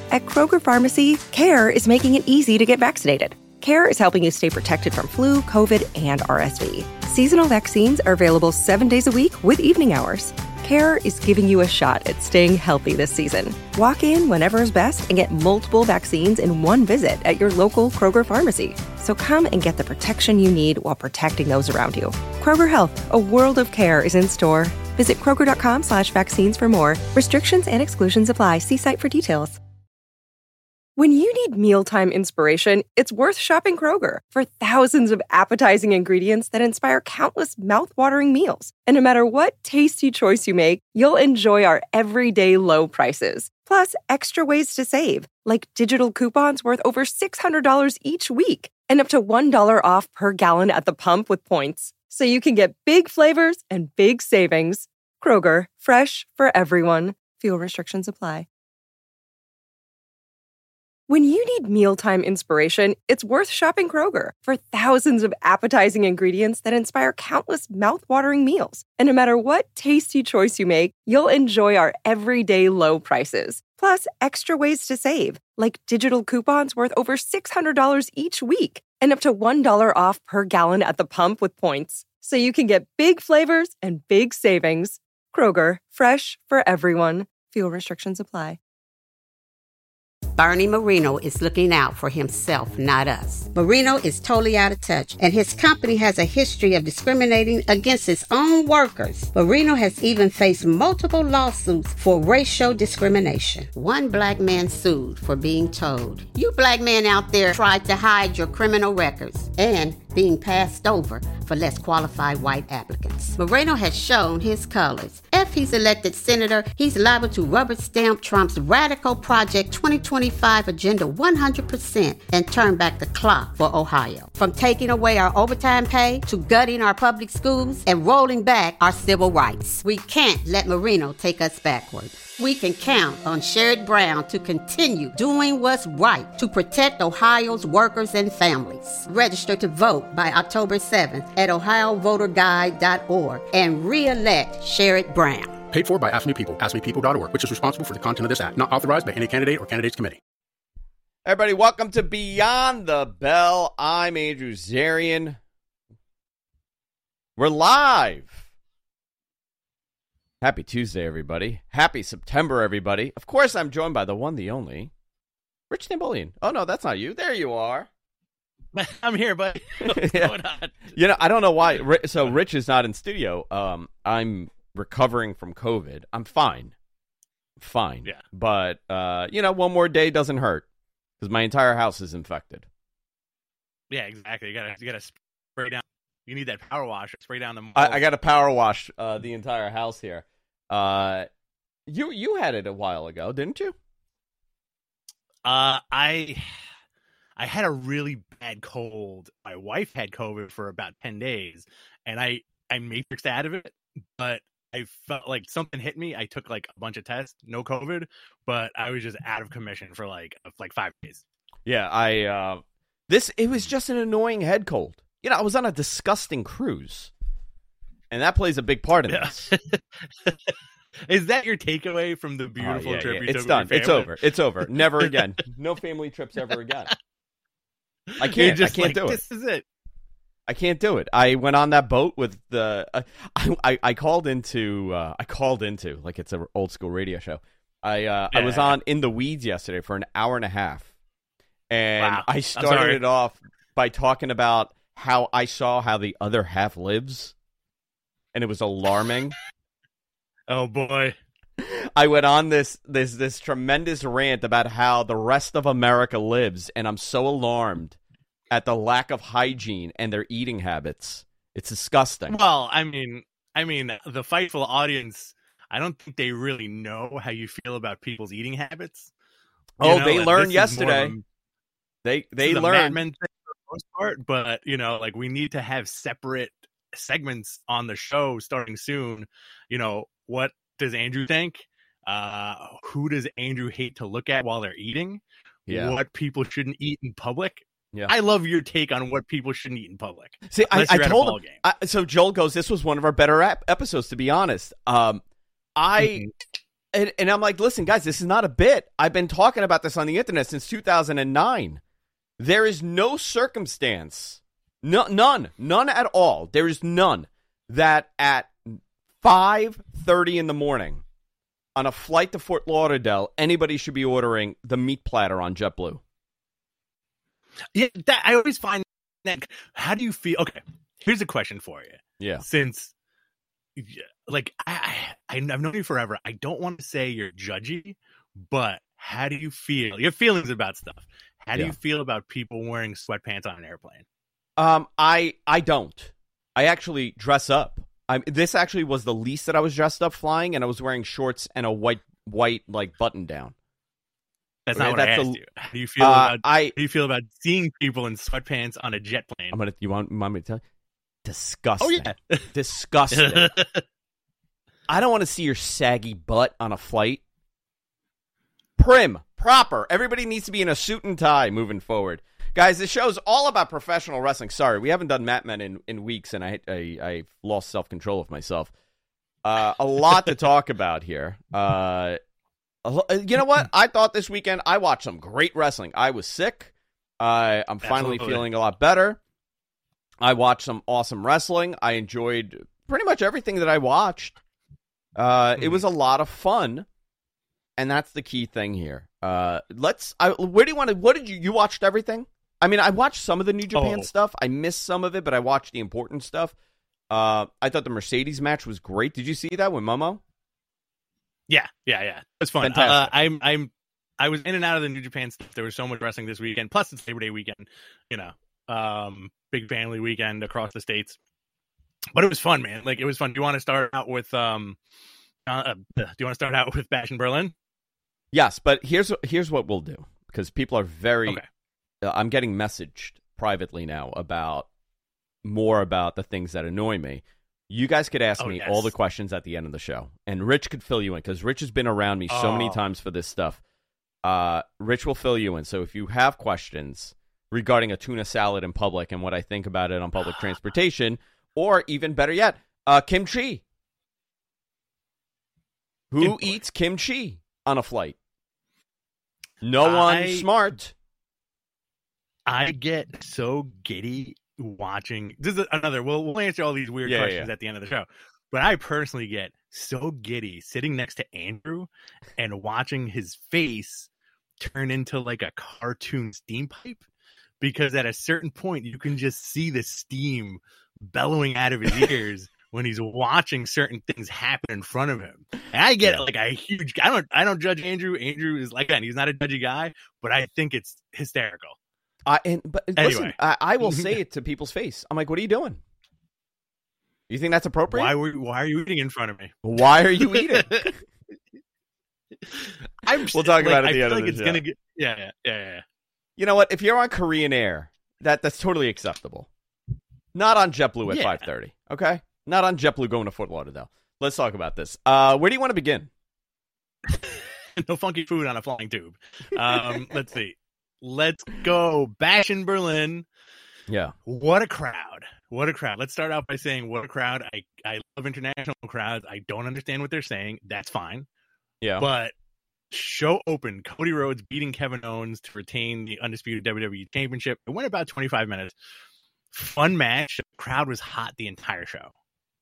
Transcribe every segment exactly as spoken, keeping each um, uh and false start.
At Kroger Pharmacy, CARE is making it easy to get vaccinated. CARE is helping you stay protected from flu, COVID, and R S V. Seasonal vaccines are available seven days a week with evening hours. CARE is giving you a shot at staying healthy this season. Walk in whenever is best and get multiple vaccines in one visit at your local Kroger Pharmacy. So come and get the protection you need while protecting those around you. Kroger Health, a world of care is in store. Visit Kroger.com slash vaccines for more. Restrictions and exclusions apply. See site for details. When you need mealtime inspiration, it's worth shopping Kroger for thousands of appetizing ingredients that inspire countless mouth-watering meals. And no matter what tasty choice you make, you'll enjoy our everyday low prices. Plus, extra ways to save, like digital coupons worth over six hundred dollars each week and up to one dollar off per gallon at the pump with points. So you can get big flavors and big savings. Kroger, fresh for everyone. Fuel restrictions apply. When you need mealtime inspiration, it's worth shopping Kroger for thousands of appetizing ingredients that inspire countless mouth-watering meals. And no matter what tasty choice you make, you'll enjoy our everyday low prices. Plus, extra ways to save, like digital coupons worth over six hundred dollars each week and up to one dollar off per gallon at the pump with points. So you can get big flavors and big savings. Kroger, fresh for everyone. Fuel restrictions apply. Bernie Marino is looking out for himself, not us. Marino is totally out of touch, and his company has a history of discriminating against its own workers. Marino has even faced multiple lawsuits for racial discrimination. One black man sued for being told, "You black men out there tried to hide your criminal records," and being passed over for less qualified white applicants. Moreno has shown his colors. If he's elected senator, he's liable to rubber stamp Trump's radical Project twenty twenty-five agenda one hundred percent and turn back the clock for Ohio. From taking away our overtime pay to gutting our public schools and rolling back our civil rights. We can't let Marino take us backward. We can count on Sherrod Brown to continue doing what's right to protect Ohio's workers and families. Register to vote by October seventh at ohio voter guide dot org and re-elect Sherrod Brown. Paid for by Ask Me People, ask me people dot org, which is responsible for the content of this ad. Not authorized by any candidate or candidates committee. Everybody, welcome to Beyond the Bell. I'm Andrew Zarian. We're live. Happy Tuesday, everybody. Happy September, everybody. Of course, I'm joined by the one, the only, Rich Napoleon. Oh, no, that's not you. There you are. I'm here, buddy. What's yeah. going on? You know, I don't know why. So Rich is not in studio. Um, I'm recovering from COVID. I'm fine. Fine. Yeah. But, uh, you know, one more day doesn't hurt because my entire house is infected. Yeah, exactly. You gotta, you gotta spray down. You need that power wash. Spray down the. I, I got to power wash uh, the entire house here. Uh, you you had it a while ago, didn't you? Uh, I I had a really bad cold. My wife had COVID for about ten days, and I I matrixed out of it, but I felt like something hit me. I took like a bunch of tests, no COVID, but I was just out of commission for like like five days. Yeah, I uh, this it was just an annoying head cold. You know, I was on a disgusting cruise, and that plays a big part of yeah. this. Is that your takeaway from the beautiful oh, yeah, trip yeah. you It's took done. with your It's family? over. It's over. Never again. No family trips ever again. I can't. Just I can't like, do it. This is it. I can't do it. I went on that boat with the. Uh, I, I I called into. Uh, I called into like it's an old school radio show. I uh, yeah. I was on In the Weeds yesterday for an hour and a half, and wow. I started it off by talking about how I saw how the other half lives, and it was alarming. Oh boy. I went on this this this tremendous rant about how the rest of America lives, and I'm so alarmed at the lack of hygiene and their eating habits. It's disgusting. Well, I mean, I mean, the Fightful audience, I don't think they really know how you feel about people's eating habits. You oh, know, they learned yesterday. A, they they the learned. Mad Men thing for the most part, but you know, like we need to have separate segments on the show starting soon. You know, what does Andrew think? Uh, who does Andrew hate to look at while they're eating? Yeah. What people shouldn't eat in public? Yeah. I love your take on what people shouldn't eat in public. See, I, I told him. I, so Joel goes, this was one of our better ap- episodes, to be honest. Um, I, mm-hmm. And, and I'm like, listen, guys, this is not a bit. I've been talking about this on the internet since two thousand nine. There is no circumstance, no, none, none at all. There is none that at five thirty in the morning on a flight to Fort Lauderdale, anybody should be ordering the meat platter on JetBlue. Yeah, that, I always find that. How do you feel? Okay, here's a question for you. Yeah. Since, like, I, I, I've known you forever. I don't want to say you're judgy, but how do you feel? You have feelings about stuff. How do Yeah. you feel about people wearing sweatpants on an airplane? Um, I I don't. I actually dress up. I this actually was the least that I was dressed up flying, and I was wearing shorts and a white white like button down. That's Okay, not what I that's asked a- you. How do you feel Uh, about? I How do you feel about seeing people in sweatpants on a jet plane? I'm gonna. You want, you want me to tell you? Disgusting. Oh yeah, Disgusting. I don't want to see your saggy butt on a flight. Prim, proper. Everybody needs to be in a suit and tie moving forward. Guys, this show's all about professional wrestling. Sorry, we haven't done Mat Men in, in weeks, and I, I, I lost self-control of myself. Uh, a lot to talk about here. Uh, a lo- you know what? I thought this weekend I watched some great wrestling. I was sick. Uh, I'm finally Absolutely. feeling a lot better. I watched some awesome wrestling. I enjoyed pretty much everything that I watched. Uh, it was a lot of fun, and that's the key thing here. Uh, let's. I, where do you want to? What did you? You watched everything? I mean, I watched some of the New Japan Oh. stuff. I missed some of it, but I watched the important stuff. Uh, I thought the Mercedes match was great. Did you see that with Momo? yeah, yeah, yeah. It's fun. Fantastic. Uh, I'm, I'm, I was in and out of the New Japan stuff. There was so much wrestling this weekend. Plus, it's Labor Day weekend. You know, um, big family weekend across the states. But it was fun, man. Like, it was fun. Do you want to start out with um? Uh, do you want to start out with Bash in Berlin? Yes, but here's here's what we'll do, because people are very. Okay. Uh, I'm getting messaged privately now about more about the things that annoy me. You guys could ask Oh, me yes. all the questions at the end of the show, and Rich could fill you in, because Rich has been around me so many Oh. times for this stuff. Uh, Rich will fill you in. So if you have questions regarding a tuna salad in public and what I think about it on public transportation, or even better yet, uh, kimchi. Who Good boy. eats kimchi on a flight? No I- one smart. I get so giddy watching. This is another. We'll, we'll answer all these weird Yeah, questions yeah. at the end of the show. But I personally get so giddy sitting next to Andrew and watching his face turn into like a cartoon steam pipe, because at a certain point you can just see the steam bellowing out of his ears when he's watching certain things happen in front of him. And I get like a huge. I don't. I don't judge Andrew. Andrew is like that. He's not a judgy guy, but I think it's hysterical. I and but listen, Anyway. I, I will say it to people's face. I'm like, what are you doing? You think that's appropriate? Why were Why are you eating in front of me? Why are you eating? I'm, We'll talk about it at I the end feel of like the it's show. gonna get. Yeah, yeah, yeah, yeah. You know what? If you're on Korean Air, that that's totally acceptable. Not on JetBlue at Yeah. five thirty. Okay, not on JetBlue going to Fort Lauderdale. Let's talk about this. Uh, where do you want to begin? No funky food on a flying tube. Um, let's see. Let's go. Bash in Berlin. Yeah. What a crowd. What a crowd. Let's start out by saying what a crowd. I, I love international crowds. I don't understand what they're saying. That's fine. Yeah. But show opened. Cody Rhodes beating Kevin Owens to retain the undisputed W W E Championship. It went about twenty-five minutes. Fun match. The crowd was hot the entire show.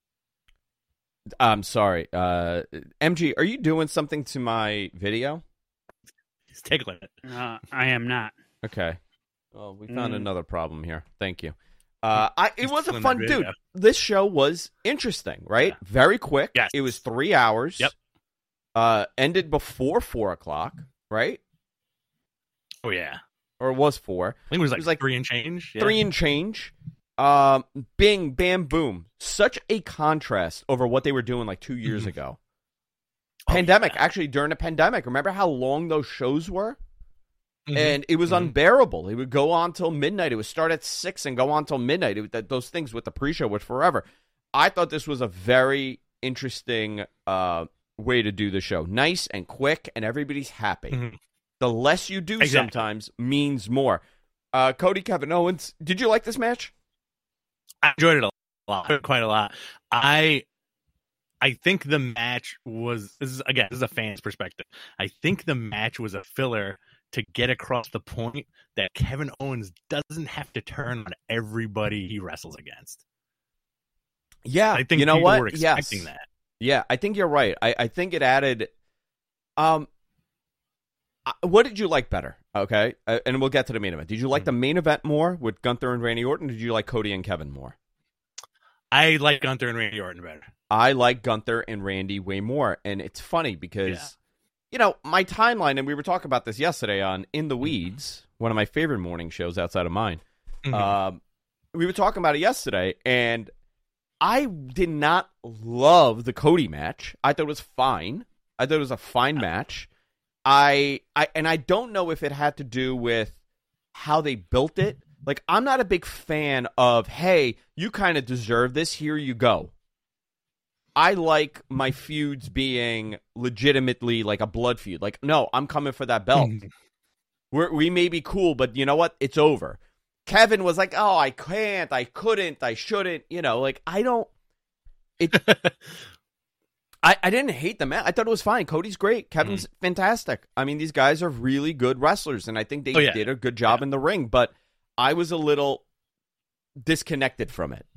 I'm sorry. Uh, M G, are you doing something to my video? He's tickling it. Uh, I am not. Okay. Well, we found Mm. another problem here. Thank you. Uh, I it He's was a tickling fun that dude. video. This show was interesting, right? Very quick. Yes. It was three hours. Yep. Uh, ended before four o'clock, right? Oh, yeah. Or it was four. I think it was like, It was like three and change. Yeah. Three and change. Um, bing, bam, boom. Such a contrast over what they were doing like two years Mhm. ago. Oh, Pandemic, yeah. actually during the pandemic. Remember how long those shows were? Mhm. And it was Mhm. unbearable. It would go on till midnight. It would start at six and go on till midnight. It, that, those things with the pre-show were forever. I thought this was a very interesting uh, way to do the show. Nice and quick, and everybody's happy. Mhm. The less you do Exactly. sometimes means more. Uh, Cody, Kevin Owens, did you like this match? I enjoyed it a lot, quite a lot. I I think the match was, this is, again, this is a fan's perspective. I think the match was a filler to get across the point that Kevin Owens doesn't have to turn on everybody he wrestles against. Yeah, I think you know people what? were expecting yes. that. Yeah, I think you're right. I, I think it added. Um, what did you like better? Okay, uh, and we'll get to the main event. Did you like mm-hmm. the main event more with Gunther and Randy Orton? Or did you like Cody and Kevin more? I like Gunther and Randy Orton better. I like Gunther and Randy way more, and it's funny because. Yeah. You know, my timeline, and we were talking about this yesterday on In the Weeds, one of my favorite morning shows outside of mine. Mm-hmm. Um, we were talking about it yesterday, and I did not love the Cody match. I thought it was fine. I thought it was a fine match. I, I, and I don't know if it had to do with how they built it. Like, I'm not a big fan of, hey, you kind of deserve this. Here you go. I like my feuds being legitimately like a blood feud. Like, no, I'm coming for that belt. We're, we may be cool, but you know what? It's over. Kevin was like, oh, I can't, I couldn't, I shouldn't. You know, like, I don't. It. I, I didn't hate the match. I thought it was fine. Cody's great. Kevin's mm. fantastic. I mean, these guys are really good wrestlers, and I think they oh, yeah. did a good job yeah. in the ring, but I was a little disconnected from it.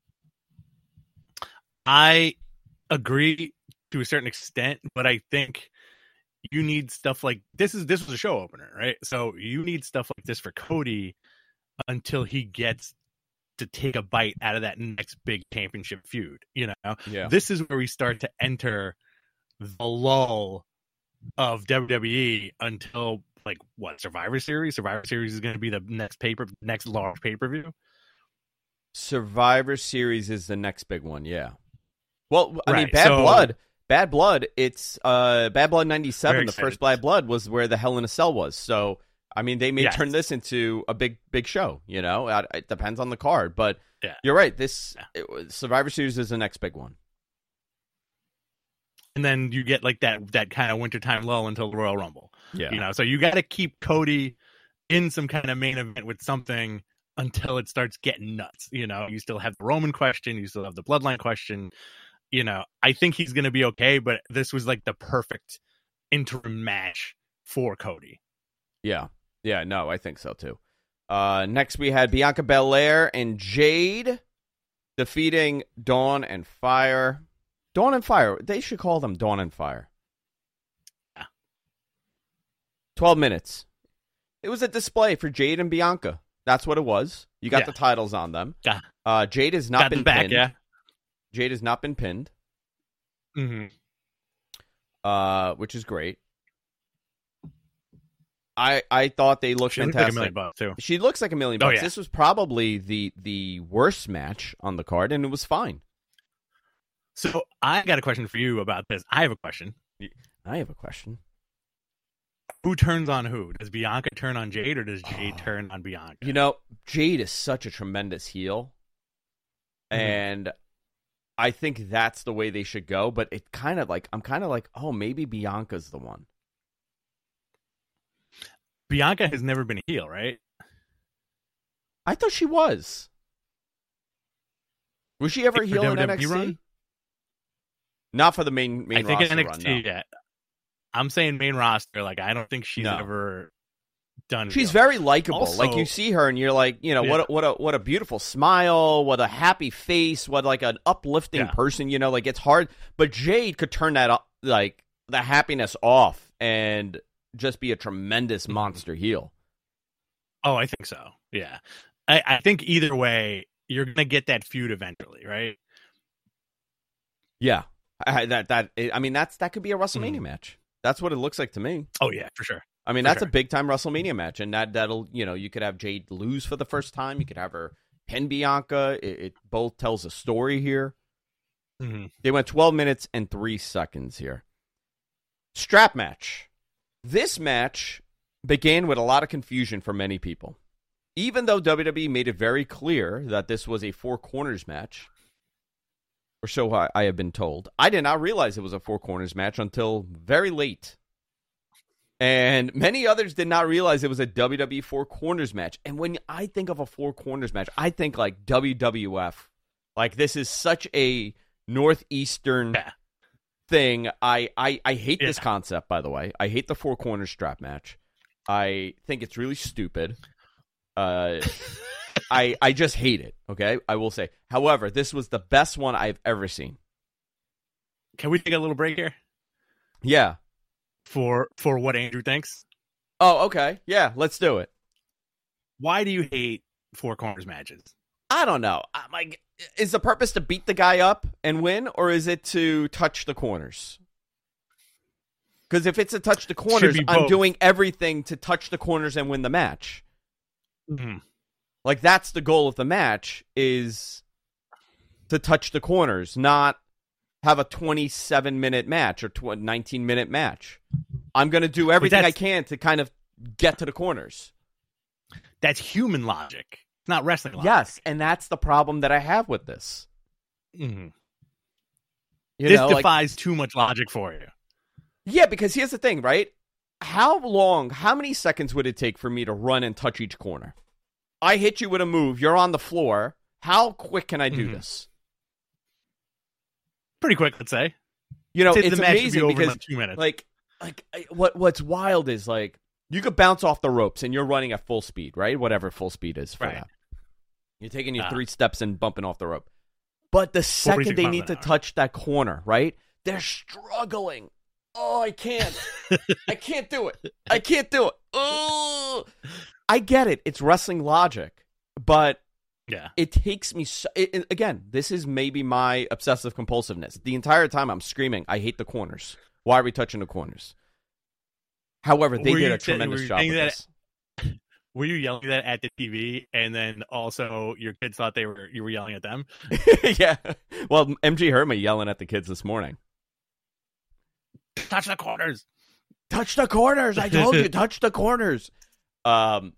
I agree to a certain extent, but I think you need stuff like this. Is this was a show opener, right? So you need stuff like this for Cody until he gets to take a bite out of that next big championship feud. You know, yeah. This is where we start to enter the lull of W W E until like what Survivor Series. Survivor Series is going to be the next paper, next large pay per view. Survivor Series is the next big one, yeah. Well, I right, mean, Bad so, Blood, Bad Blood. It's uh, Bad Blood ninety-seven. The first Bad Blood was where the Hell in a Cell was. So, I mean, they may yes. turn this into a big, big show. You know, it, it depends on the card, but yeah. you're right. This yeah. it, Survivor Series is the next big one. And then you get like that that kind of wintertime lull until the Royal Rumble. Yeah, you know, so you got to keep Cody in some kind of main event with something until it starts getting nuts. You know, you still have the Roman question, you still have the Bloodline question. You know, I think he's going to be okay, but this was like the perfect interim match for Cody. Yeah. Yeah, no, I think so too. Uh, next we had Bianca Belair and Jade defeating Dawn and Fire. Dawn and Fire. They should call them Dawn and Fire. Yeah. twelve minutes. It was a display for Jade and Bianca. That's what it was. You got yeah. the titles on them. Yeah. Uh, Jade has not got been back, pinned. Yeah. Jade has not been pinned, mm-hmm. uh, which is great. I I thought they looked she fantastic. Looks like a million bucks too. She looks like a million bucks. Oh, yeah. This was probably the the worst match on the card, and it was fine. So I got a question for you about this. I have a question. I have a question. Who turns on who? Does Bianca turn on Jade, or does Jade oh. turn on Bianca? You know, Jade is such a tremendous heel. Mm-hmm. And I think that's the way they should go, but it kind of like, I'm kind of like, oh, maybe Bianca's the one. Bianca has never been a heel, right? I thought she was. Was she ever a heel in N X T? Run? Not for the main main I think roster in N X T, run, no. yeah. I'm saying main roster, like, I don't think she's no. ever done. She's heel. very likable. Also, like, you see her and you're like, you know, yeah. what a, what a what a beautiful smile, what a happy face, what like an uplifting yeah. person, you know, like it's hard. But Jade could turn that up, like the happiness off and just be a tremendous monster heel. Oh, I think so. Yeah. I, I think either way, you're going to get that feud eventually, right? Yeah. I, that, that, I mean, that's, that could be a WrestleMania mm. match. That's what it looks like to me. Oh, yeah, for sure. I mean, for that's sure. a big time WrestleMania match. And that, that'll, you know, you could have Jade lose for the first time. You could have her pin Bianca. It, it both tells a story here. Mm-hmm. They went twelve minutes and three seconds here. Strap match. This match began with a lot of confusion for many people. Even though W W E made it very clear that this was a four corners match, or so I, I have been told, I did not realize it was a four corners match until very late. And many others did not realize it was a W W E four corners match. And when I think of a four corners match, I think like W W F. Like, this is such a northeastern Yeah. thing. I, I, I hate Yeah. this concept, by the way. I hate the four corner strap match. I think it's really stupid. Uh, I I just hate it, okay? I will say. However, this was the best one I've ever seen. Can we take a little break here Yeah. for for what Andrew thinks? Oh, okay. Yeah, let's do it. Why do you hate four corners matches? I don't know. I'm like, is the purpose to beat the guy up and win, or is it to touch the corners? Because if it's to touch the corners, be I'm both. doing everything to touch the corners and win the match. Mm-hmm. Like, that's the goal of the match, is to touch the corners, not have a twenty-seven minute match or nineteen minute match. I'm going to do everything I that's- can to kind of get to the corners. That's human logic. It's not wrestling logic. Yes, and that's the problem that I have with this. Mm-hmm. You This know, like, defies too much logic for you. yeah, because here's the thing, right? How long, how many seconds would it take for me to run and touch each corner? I hit you with a move, you're on the floor. How quick can I do Mhm. this? Pretty quick, let's say. You know, I'd say it's the match should be amazing over in because, like two minutes. like, like I- what what's wild is, like, you could bounce off the ropes and you're running at full speed, right? Whatever full speed is for Right. that. You're taking your Uh. three steps and bumping off the rope. But the second they miles need an to hour. touch that corner, right? They're struggling. Oh, I can't. I can't do it. I can't do it. Oh, I get it. It's wrestling logic, but Yeah. it takes me so, it, it- again, this is maybe my obsessive compulsiveness. The entire time I'm screaming, I hate the corners. Why are we touching the corners? However, they Were did you a saying- tremendous were you job saying with that- this. Were you yelling that at the T V, and then also your kids thought they were you were yelling at them? Yeah. Well, M G heard me yelling at the kids this morning. Touch the corners. Touch the corners. I told you, touch the corners. Um,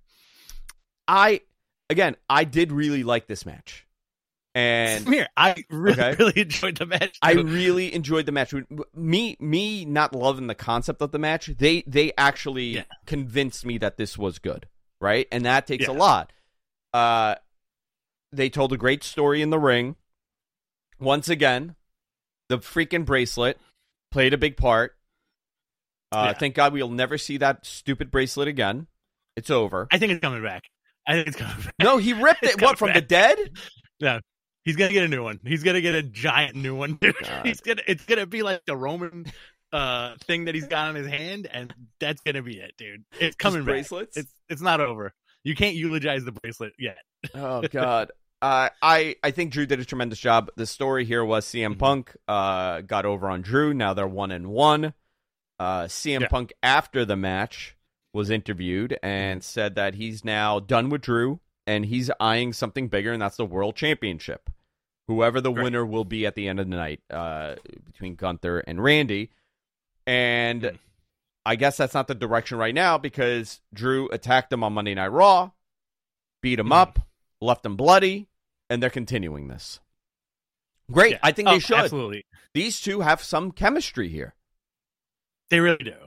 I again, I did really like this match, and Come here. I really, Okay. really enjoyed the match. I too. really enjoyed the match. Me, me, not loving the concept of the match. They, they actually Yeah. convinced me that this was good, right? And that takes a Yeah. lot. Uh, they told a great story in the ring. Once again, the freaking bracelet played a big part. Uh, Yeah. Thank God we'll never see that stupid bracelet again. It's over. I think it's coming back. I think it's coming back. No, he ripped It's it. What, coming from the dead? Yeah. He's gonna get a new one. He's gonna get a giant new one. Dude. God. He's gonna. It's gonna be like the Roman uh thing that he's got on his hand, and that's gonna be it, dude. It's coming back. bracelets? It's it's not over. You can't eulogize the bracelet yet. Oh God. Uh, I I think Drew did a tremendous job. The story here was C M Mhm. Punk uh, got over on Drew. Now they're one and one. Uh, C M Yeah. Punk after the match was interviewed and said that he's now done with Drew and he's eyeing something bigger, and that's the World Championship. Whoever the Right. winner will be at the end of the night uh, between Gunther and Randy. And Mhm. I guess that's not the direction right now because Drew attacked him on Monday Night Raw, beat him Mhm. up, left him bloody, and they're continuing this. Great. Yeah. I think Oh, they should. Absolutely. These two have some chemistry here. They really do.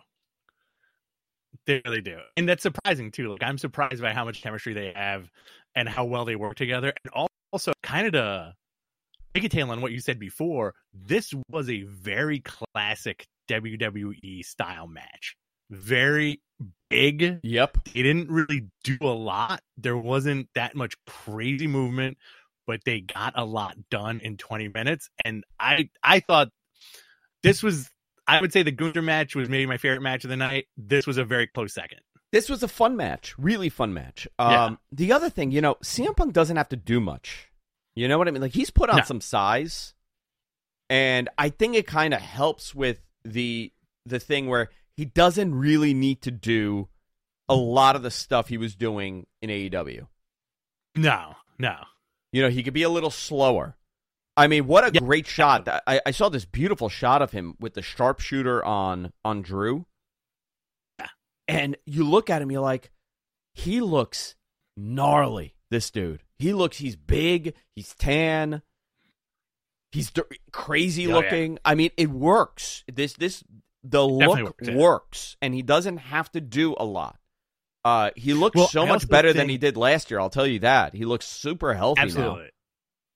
They really do. And that's surprising too. Like, I'm surprised by how much chemistry they have and how well they work together. And also kind of to take a tail on what you said before, this was a very classic W W E style match. Very big. Yep. They didn't really do a lot. There wasn't that much crazy movement, but they got a lot done in twenty minutes. And I I thought this was, I would say the Gunther match was maybe my favorite match of the night. This was a very close second. This was a fun match. Really fun match. Um, Yeah. The other thing, you know, C M Punk doesn't have to do much. You know what I mean? Like, he's put on No. some size. And I think it kind of helps with the the thing where he doesn't really need to do a lot of the stuff he was doing in A E W. No, no. You know, he could be a little slower. I mean, what a Yeah. great shot. I, I saw this beautiful shot of him with the sharpshooter on, on Drew. Yeah. And you look at him, you're like, he looks gnarly, this dude. He looks, he's big, he's tan, he's d- crazy Oh, yeah. looking. I mean, it works. This, this, the definitely look works, yeah. works, and he doesn't have to do a lot. Uh, he looks Well, so I much also better than think- he did last year, I'll tell you that. He looks super healthy now. Absolutely.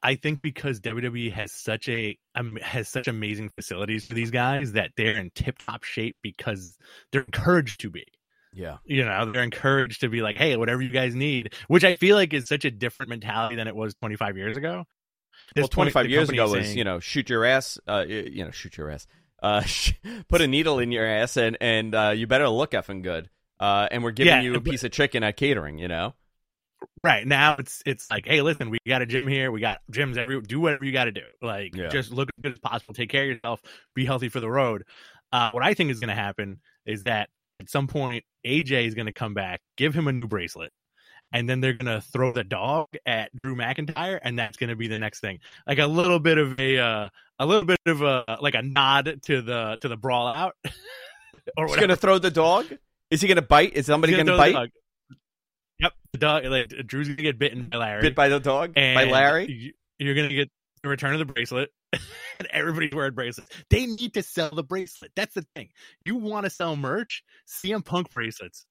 I think because W W E has such a um, has such amazing facilities for these guys that they're in tip top shape because they're encouraged to be. Yeah. You know, they're encouraged to be like, hey, whatever you guys need, which I feel like is such a different mentality than it was twenty-five years ago. This Well, twenty-five point, years ago saying, was, you know, shoot your ass, uh, you know, shoot your ass, uh, put a needle in your ass, and and uh, you better look effing good. Uh, and we're giving Yeah, you a but- piece of chicken at catering, you know. Right now, it's it's like, hey, listen, we got a gym here, we got gyms everywhere. Do whatever you got to do. Like, Yeah. just look as good as possible. Take care of yourself. Be healthy for the road. Uh, what I think is going to happen is that at some point, A J is going to come back, give him a new bracelet, and then they're going to throw the dog at Drew McIntyre, and that's going to be the next thing. Like a little bit of a uh, a little bit of a like a nod to the to the brawl out. Or He's whatever. gonna throw the dog. Is he gonna bite? Is somebody He's gonna, throw the bite? dog. Yep, the dog. Like, Drew's gonna get bitten by Larry. Bit by the dog? and By Larry? you- You're gonna get the return of the bracelet, and everybody's wearing bracelets. They need to sell the bracelet. That's the thing. You want to sell merch? C M Punk bracelets.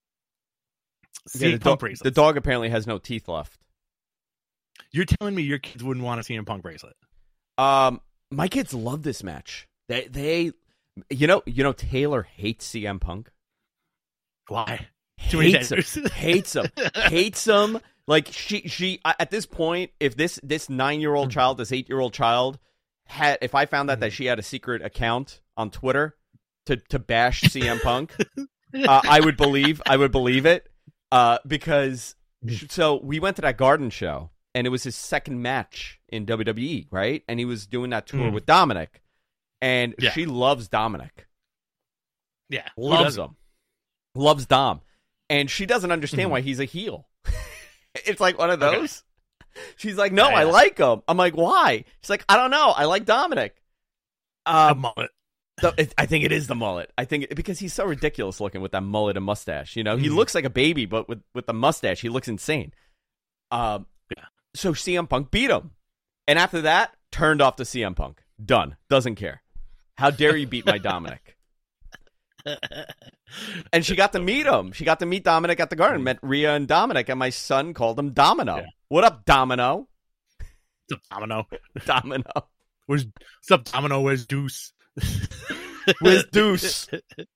C M Yeah, the, Punk do- bracelets. the dog apparently has no teeth left. You're telling me your kids wouldn't want a C M Punk bracelet? Um, my kids love this match. They, they, you know, you know, Taylor hates C M Punk. Why? Too many Hates him, tattoos. hates him, hates him. Like she, she. At this point, if this this nine year old child, this eight year old child had, if I found out that she had a secret account on Twitter to to bash C M Punk, uh, I would believe, I would believe it, uh, because so we went to that Garden show. And it was his second match in W W E, right? And he was doing that tour Mm. with Dominic. And Yeah. she loves Dominic. Yeah, who Loves doesn't? him. Loves Dom. And she doesn't understand Mhm. why he's a heel. It's like one of Okay. those. She's like, no, Yeah, I yeah. like him. I'm like, why? She's like, I don't know. I like Dominic. A Um, mullet. so it, I think it is the mullet. I think it, because he's so ridiculous looking with that mullet and mustache. You know, he Mhm. looks like a baby, but with, with the mustache, he looks insane. Um, Yeah. So C M Punk beat him. And after that, turned off the C M Punk. Done. Doesn't care. How dare you beat my Dominic? And she got to meet him. She got to meet Dominic at the Garden. Met Rhea and Dominic, and my son called him Domino. Yeah. What up, Domino? What's up, Domino? Domino. Where's what's up, Domino? Where's Deuce? Where's Deuce?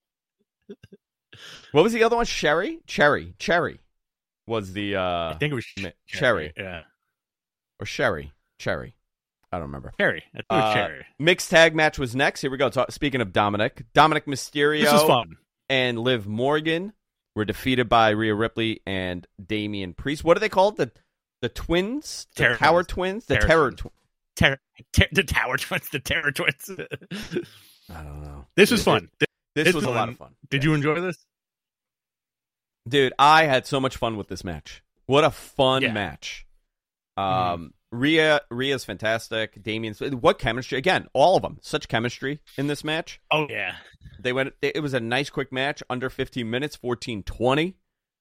What was the other one? Sherry? Cherry. Cherry was the uh I think it was Ma- Cherry. Cherry. Yeah, or Sherry. Cherry. I don't remember. Cherry. I think it was Uh, Cherry. Mixed tag match was next. Here we go. Talk, speaking of Dominic, Dominic Mysterio This is fun. and Liv Morgan were defeated by Rhea Ripley and Damian Priest. What are they called? The the twins? The Terror Tower twins? The Terror Terror Twins. twins. Ter- ter- the Tower Twins, the Terror Twins. I don't know. This was It- fun. it- This It's was a lot fun. of fun. Did Yeah. you enjoy this? Dude, I had so much fun with this match. What a fun Yeah. match. Um, Rhea, Rhea's fantastic. Damien's what chemistry? Again, all of them, such chemistry in this match. Oh yeah, They went. It was a nice, quick match, under fifteen minutes, fourteen twenty.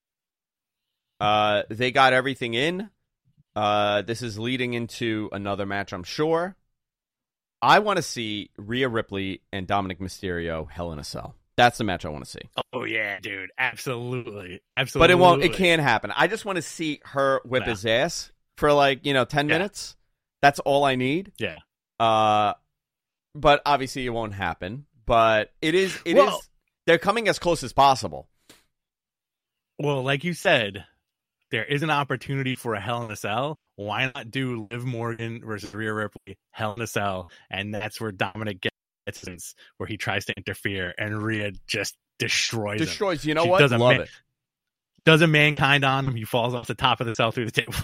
Uh, they got everything in. Uh, this is leading into another match, I'm sure. I want to see Rhea Ripley and Dominic Mysterio Hell in a Cell. That's the match I want to see. oh yeah, dude, absolutely, absolutely. But it won't. It can't happen. I just want to see her whip No. his ass for like you know ten Yeah. minutes. That's all I need. Yeah. Uh, but obviously it won't happen. But it is. It is. Well- They're coming as close as possible. Well, like you said, there is an opportunity for a Hell in a Cell. Why not do Liv Morgan versus Rhea Ripley Hell in a Cell, and that's where Dominic gets his, where he tries to interfere, and Rhea just destroys him. Destroys. You know She what? does a Love man- it. Does a mankind on him? He falls off the top of the cell through the table,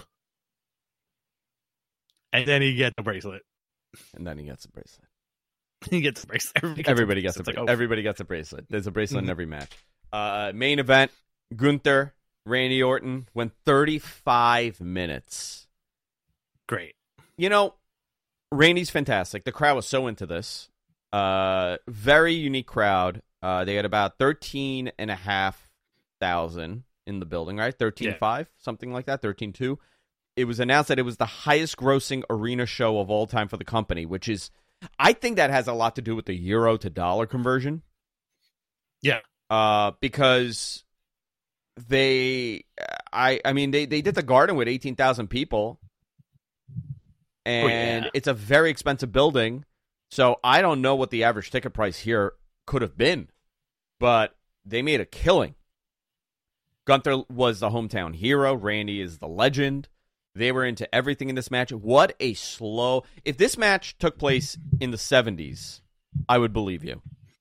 and then he gets a bracelet. And then he gets a bracelet. He gets a bracelet. Everybody gets Everybody a gets a bracelet. bracelet. It's like, oh, Everybody gets a bracelet. There's a bracelet in Mhm. every match. Uh, main event: Gunther, Randy Orton went thirty-five minutes. great. You know, Randy's fantastic. The crowd was so into this. Uh, very unique crowd. Uh, they had about thirteen and a half thousand in the building, right? thirteen Yeah. five, something like that, thirteen two. It was announced that it was the highest grossing arena show of all time for the company, which is, I think that has a lot to do with the euro to dollar conversion. Yeah. Uh, because they, I, I mean, they, they did the Garden with eighteen thousand people. and oh, yeah. it's a very expensive building. So I don't know what the average ticket price here could have been, but they made a killing. Gunther was the hometown hero. Randy is the legend. They were into everything in this match. What a slow... If this match took place in the seventies, I would believe you.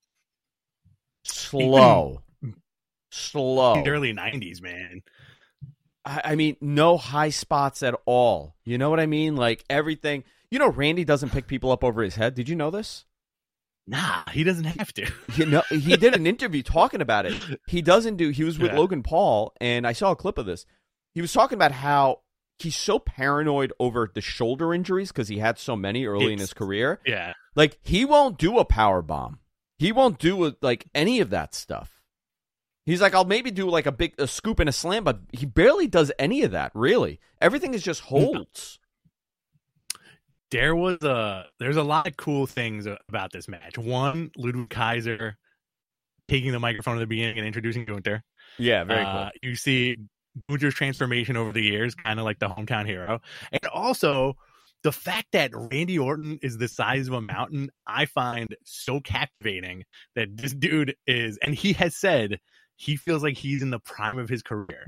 Slow. Slow. In the early nineties, man. I, I mean, no high spots at all. You know what I mean? Like, everything... You know, Randy doesn't pick people up over his head. Did you know this? Nah, he doesn't have to. You know, he did an interview talking about it. He doesn't do... He was with Yeah. Logan Paul, and I saw a clip of this. He was talking about how he's so paranoid over the shoulder injuries because he had so many early in It's- his career. Yeah. Like, he won't do a power bomb. He won't do, a, like, any of that stuff. He's like, I'll maybe do, like, a big a scoop and a slam, but he barely does any of that, really. Everything is just holds. There was a there's a lot of cool things about this match. One, Ludwig Kaiser taking the microphone at the beginning and introducing Gunther. Yeah, very Uh, you see Gunther's transformation over the years, kind of like the hometown hero. And also, the fact that Randy Orton is the size of a mountain, I find so captivating that this dude is, and he has said he feels like he's in the prime of his career.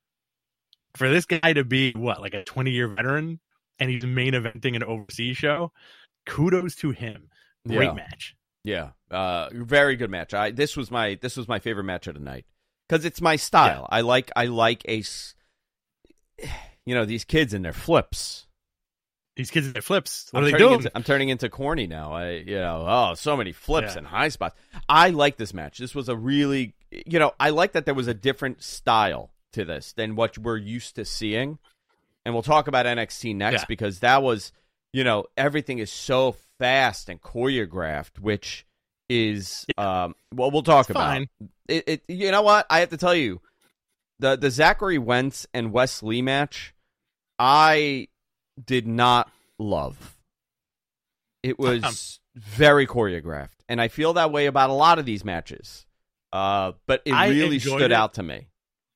For this guy to be, what, like a twenty-year veteran, and he's main eventing an overseas show, kudos to him. Great Yeah. match. Yeah, uh, very good match. I this was my this was my favorite match of the night because it's my style. I like I like a, s- you know, these kids and their flips. These kids, their flips. What I'm are they turning doing? Into, I'm turning into corny now. I, you know, oh, so many flips Yeah. and high spots. I like this match. This was a really, you know, I like that there was a different style to this than what we're used to seeing. And we'll talk about N X T next Yeah. because that was, you know, everything is so fast and choreographed, which is, um, well, we'll talk It's about fine. it, it. You know what? I have to tell you, the the Zachary Wentz and Wes Lee match, I did not love. It was very choreographed, and I feel that way about a lot of these matches. Uh, but it I really enjoyed stood it. out to me.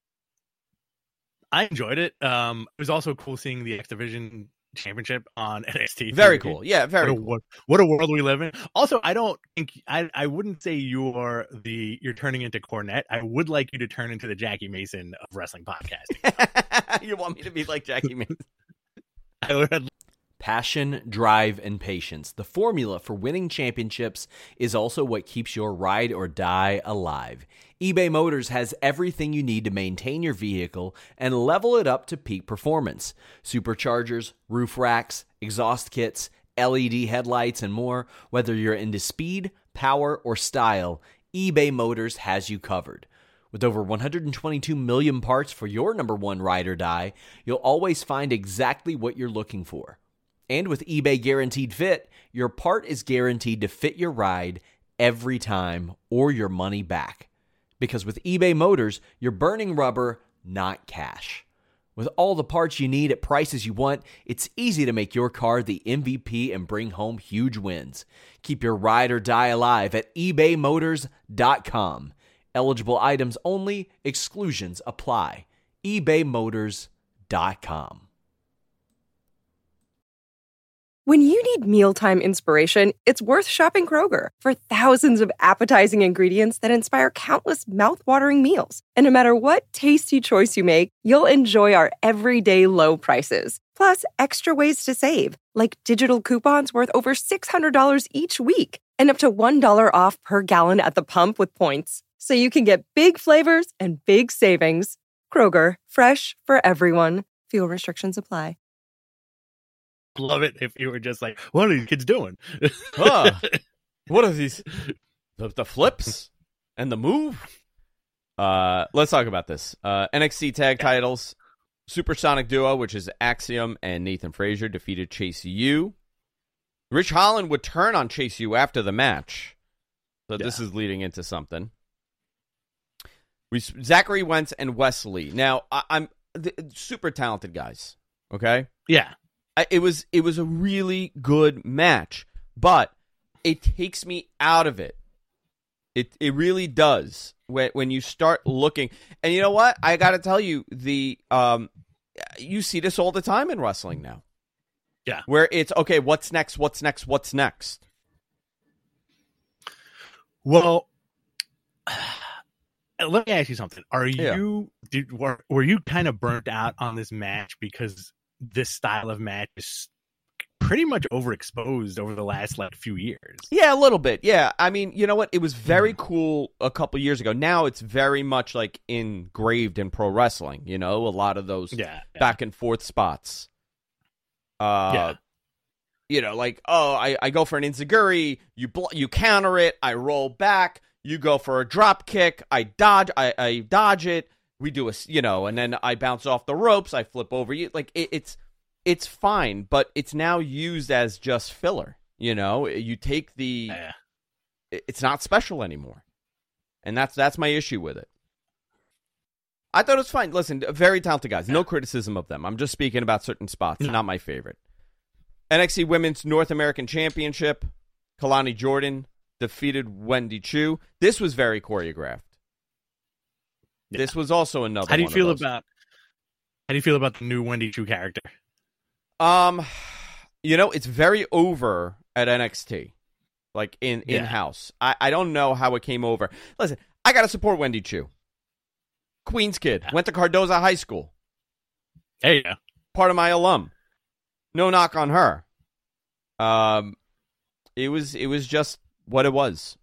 I enjoyed it. Um, it was also cool seeing the X Division Championship on N X T. Very T V. cool. Yeah, very What a, cool. what, what a world we live in. Also, I don't think I I wouldn't say you're the you're turning into Cornette. I would like you to turn into the Jackie Mason of wrestling podcasting. You want me to be like Jackie Mason? I would. Passion, drive, and patience. The formula for winning championships is also what keeps your ride or die alive. eBay Motors has everything you need to maintain your vehicle and level it up to peak performance. Superchargers, roof racks, exhaust kits, L E D headlights, and more. Whether you're into speed, power, or style, eBay Motors has you covered. With over one hundred twenty-two million parts for your number one ride or die, you'll always find exactly what you're looking for. And with eBay Guaranteed Fit, your part is guaranteed to fit your ride every time or your money back. Because with eBay Motors, you're burning rubber, not cash. With all the parts you need at prices you want, it's easy to make your car the M V P and bring home huge wins. Keep your ride or die alive at ebay motors dot com. Eligible items only, exclusions apply. ebay motors dot com. When you need mealtime inspiration, it's worth shopping Kroger for thousands of appetizing ingredients that inspire countless mouthwatering meals. And no matter what tasty choice you make, you'll enjoy our everyday low prices. Plus, extra ways to save, like digital coupons worth over six hundred dollars each week and up to one dollar off per gallon at the pump with points. So you can get big flavors and big savings. Kroger, fresh for everyone. Fuel restrictions apply. Love it if you were just like, what are these kids doing? Huh. What are these? The, the flips and the move? Uh, let's talk about this. Uh, N X T tag titles. Supersonic Duo, which is Axiom and Nathan Frazier, defeated Chase U. Rich Holland would turn on Chase U after the match. So Yeah. this is leading into something. We Zachary Wentz and Wes Lee. Now, I, I'm th- super talented guys, okay? Yeah. I, it was it was a really good match, but it takes me out of it. It it really does when when you start looking. And you know what? I got to tell you, the um, you see this all the time in wrestling now. Yeah. Where it's, okay, what's next, what's next, what's next? Well, let me ask you something. Are Yeah. you did were, were you kind of burnt out on this match because this style of match is pretty much overexposed over the last like few years? Yeah, a little bit. Yeah. I mean, you know what? It was very cool a couple years ago. Now it's very much like engraved in pro wrestling, you know, a lot of those Yeah, yeah. back and forth spots. Uh, Yeah. You know, like, oh, I, I go for an enziguri, you bl- you counter it, I roll back, you go for a drop kick, I dodge, I, I dodge it, we do a, you know, and then I bounce off the ropes, I flip over you. Like, it, it's it's fine, but it's now used as just filler. You know, you take the, Yeah. it's not special anymore, and that's that's my issue with it. I thought it was fine. Listen, very talented guys. No criticism of them. I'm just speaking about certain spots. No. Not my favorite. N X T Women's North American Championship. Kalani Jordan defeated Wendy Chu. This was very choreographed. Yeah. This was also another. How do you one feel of those. about how do you feel about the new Wendy Chu character? Um, you know, it's very over at N X T, like in Yeah. in house. I I don't know how it came over. Listen, I gotta support Wendy Chu. Queens kid, went to Cardozo High School. There you go. Part of my alum. No knock on her. Um, it was it was just what it was.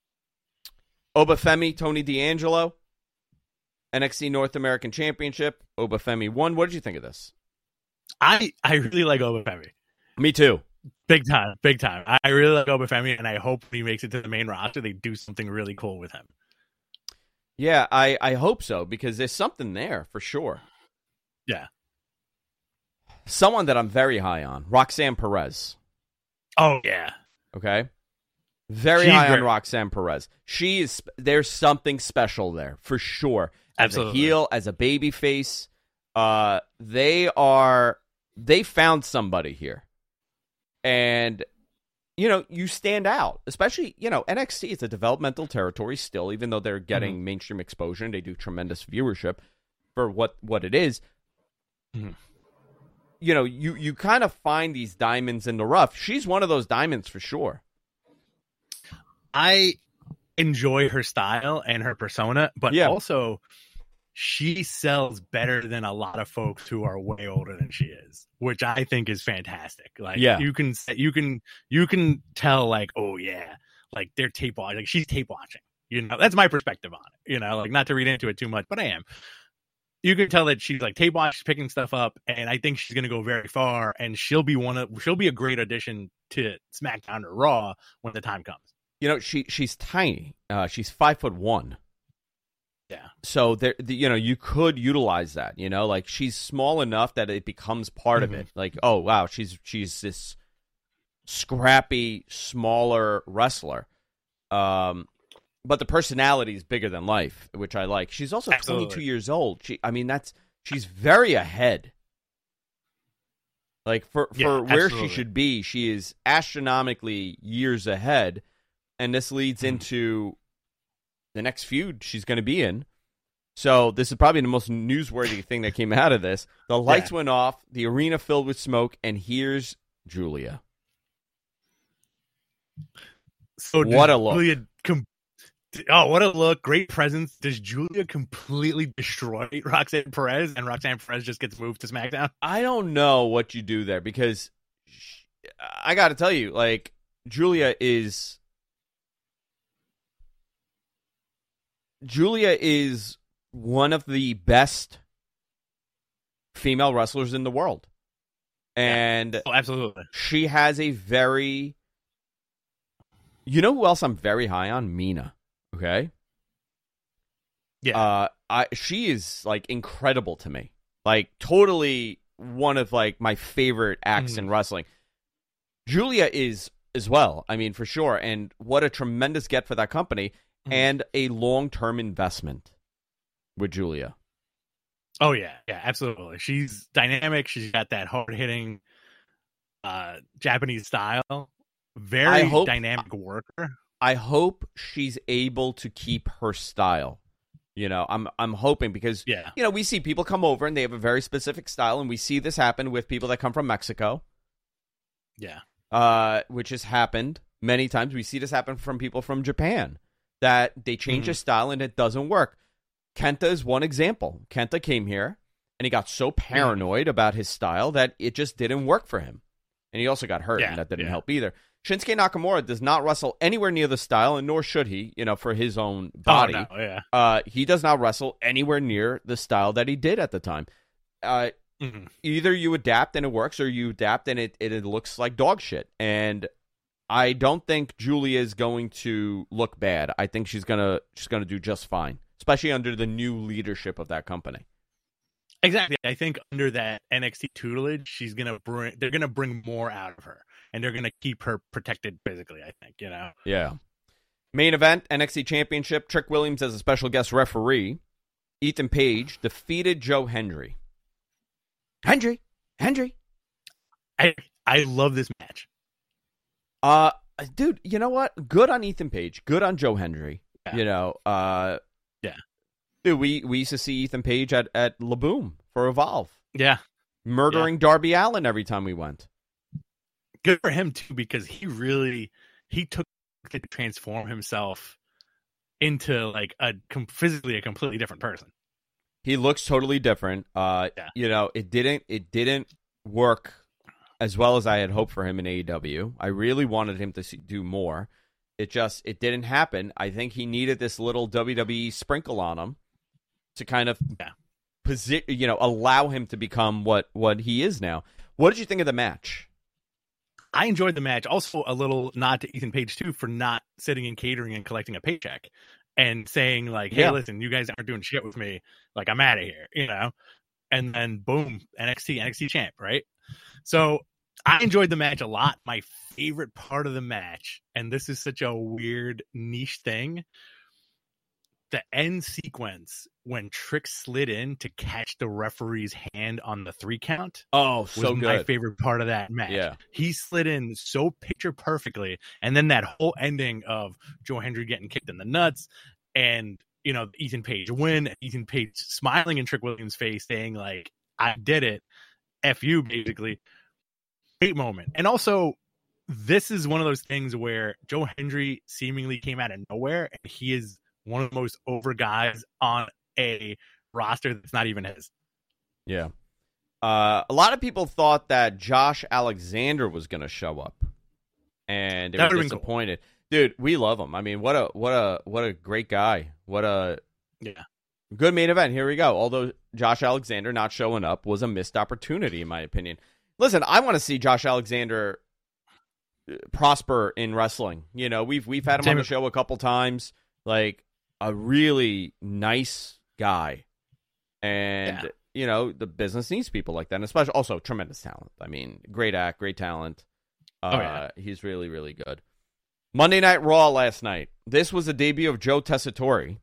Obafemi, Tony D'Angelo, N X T North American Championship. Obafemi won. What did you think of this? I I really like Obafemi. Me too. Big time, big time. I, I really like Obafemi, and I hope when he makes it to the main roster, they do something really cool with him. Yeah, I, I hope so, because there's something there for sure. Yeah. Someone that I'm very high on, Roxanne Perez. Oh yeah. Okay? Very She's high on great. Roxanne Perez. She is, there's something special there, for sure. As Absolutely. a heel, as a baby face, uh, they are, they found somebody here. And, you know, you stand out. Especially, you know, N X T is a developmental territory still, even though they're getting Mm-hmm. mainstream exposure and they do tremendous viewership for what, what it is. Mm-hmm. You know, you, you kind of find these diamonds in the rough. She's one of those diamonds for sure. I enjoy her style and her persona, but Yeah. also she sells better than a lot of folks who are way older than she is, which I think is fantastic. Like, Yeah. you can you can you can tell, like, oh yeah, like they're tape watching. Like, she's tape watching. You know, that's my perspective on it. You know, like, not to read into it too much, but I am. You can tell that she's like tape watch, she's picking stuff up, and I think she's gonna go very far. And she'll be one of she'll be a great addition to SmackDown or Raw when the time comes. You know, she she's tiny. Uh, she's five foot one. Yeah. So there, the, you know, you could utilize that. You know, like, she's small enough that it becomes part Mm-hmm. of it. Like, oh wow, she's she's this scrappy, smaller wrestler. Um, but the personality is bigger than life, which I like. She's also Absolutely. twenty-two years old. She, I mean, that's she's very ahead. Like, for for Yeah, where absolutely. she should be, she is astronomically years ahead. And this leads Mm. into the next feud she's going to be in. So this is probably the most newsworthy thing that came out of this. The lights Yeah. went off, the arena filled with smoke, and here's Julia. So does What a look. Julia com- oh, what a look. Great presence. Does Julia completely destroy Roxanne Perez, and Roxanne Perez just gets moved to SmackDown? I don't know what you do there, because sh I got to tell you, like, Julia is Julia is one of the best female wrestlers in the world. And Oh, absolutely. she has a very... You know who else I'm very high on? Mina. Okay? Yeah. Uh, I she is, like, incredible to me. Like, totally one of, like, my favorite acts Mhm. in wrestling. Julia is as well. I mean, for sure. And what a tremendous get for that company. Mhm. And a long-term investment with Julia. Oh, yeah. Yeah, absolutely. She's dynamic. She's got that hard-hitting uh, Japanese style. Very I hope- dynamic worker. I hope she's able to keep her style. You know, I'm I'm hoping, because Yeah. you know, we see people come over and they have a very specific style, and we see this happen with people that come from Mexico. Yeah. Uh, which has happened many times. We see this happen from people from Japan, that they change Mm-hmm. a style and it doesn't work. Kenta is one example. Kenta came here and he got so paranoid about his style that it just didn't work for him. And he also got hurt, Yeah, and that didn't yeah. help either. Shinsuke Nakamura does not wrestle anywhere near the style, and nor should he, you know, for his own body. Oh, no, yeah. Uh, he does not wrestle anywhere near the style that he did at the time. Uh, Mm-hmm. either you adapt and it works, or you adapt and it, it, it looks like dog shit. And I don't think Julia is going to look bad. I think she's gonna she's gonna do just fine, especially under the new leadership of that company. Exactly. I think under that N X T tutelage, she's gonna bring. They're gonna bring more out of her, and they're gonna keep her protected physically. I think you know. Yeah. Main event, N X T Championship. Trick Williams as a special guest referee. Ethan Page defeated Joe Hendry. Hendry, Hendry. I I love this match. Uh, dude, you know what? Good on Ethan Page. Good on Joe Hendry. Yeah. You know, uh, Yeah. dude, we, we used to see Ethan Page at, at Laboom for Evolve, Yeah. murdering Darby Allin every time we went. Good for him too, because he really he took to transform himself into like a com- physically a completely different person. He looks totally different. Uh, Yeah. you know, it didn't it didn't work as well as I had hoped for him in A E W. I really wanted him to see, do more. It just it didn't happen. I think he needed this little W W E sprinkle on him to kind of Yeah. posi- you know, allow him to become what what he is now. What did you think of the match? I enjoyed the match. Also, a little nod to Ethan Page too for not sitting in catering and collecting a paycheck and saying like, "Hey, Yeah. listen, you guys aren't doing shit with me. Like, I'm out of here," you know. And then boom, N X T, N X T champ, right? So I enjoyed the match a lot. My favorite part of the match, and this is such a weird niche thing, the end sequence when Trick slid in to catch the referee's hand on the three count. Oh, Was so my good. favorite part of that match. Yeah. He slid in so picture perfectly, and then that whole ending of Joe Hendry getting kicked in the nuts, and you know Ethan Page win, and Ethan Page smiling in Trick Williams' face, saying like, "I did it, F you," basically. Great moment, and also this is one of those things where Joe Hendry seemingly came out of nowhere, and he is one of the most over guys on a roster that's not even his. Yeah. Uh, a lot of people thought that Josh Alexander was going to show up, and they That were would've been cool. disappointed. Dude, we love him. I mean, what a what a what a great guy. What a Yeah. good main event. Here we go. Although Josh Alexander not showing up was a missed opportunity, in my opinion. Listen, I want to see Josh Alexander uh, prosper in wrestling. You know, we've we've had him Same on the with- show a couple times. Like a really nice guy, and Yeah. you know the business needs people like that, and especially also tremendous talent. I mean, great act, great talent. Uh, Oh, yeah. He's really really good. Monday Night Raw last night. This was the debut of Joe Tessitore.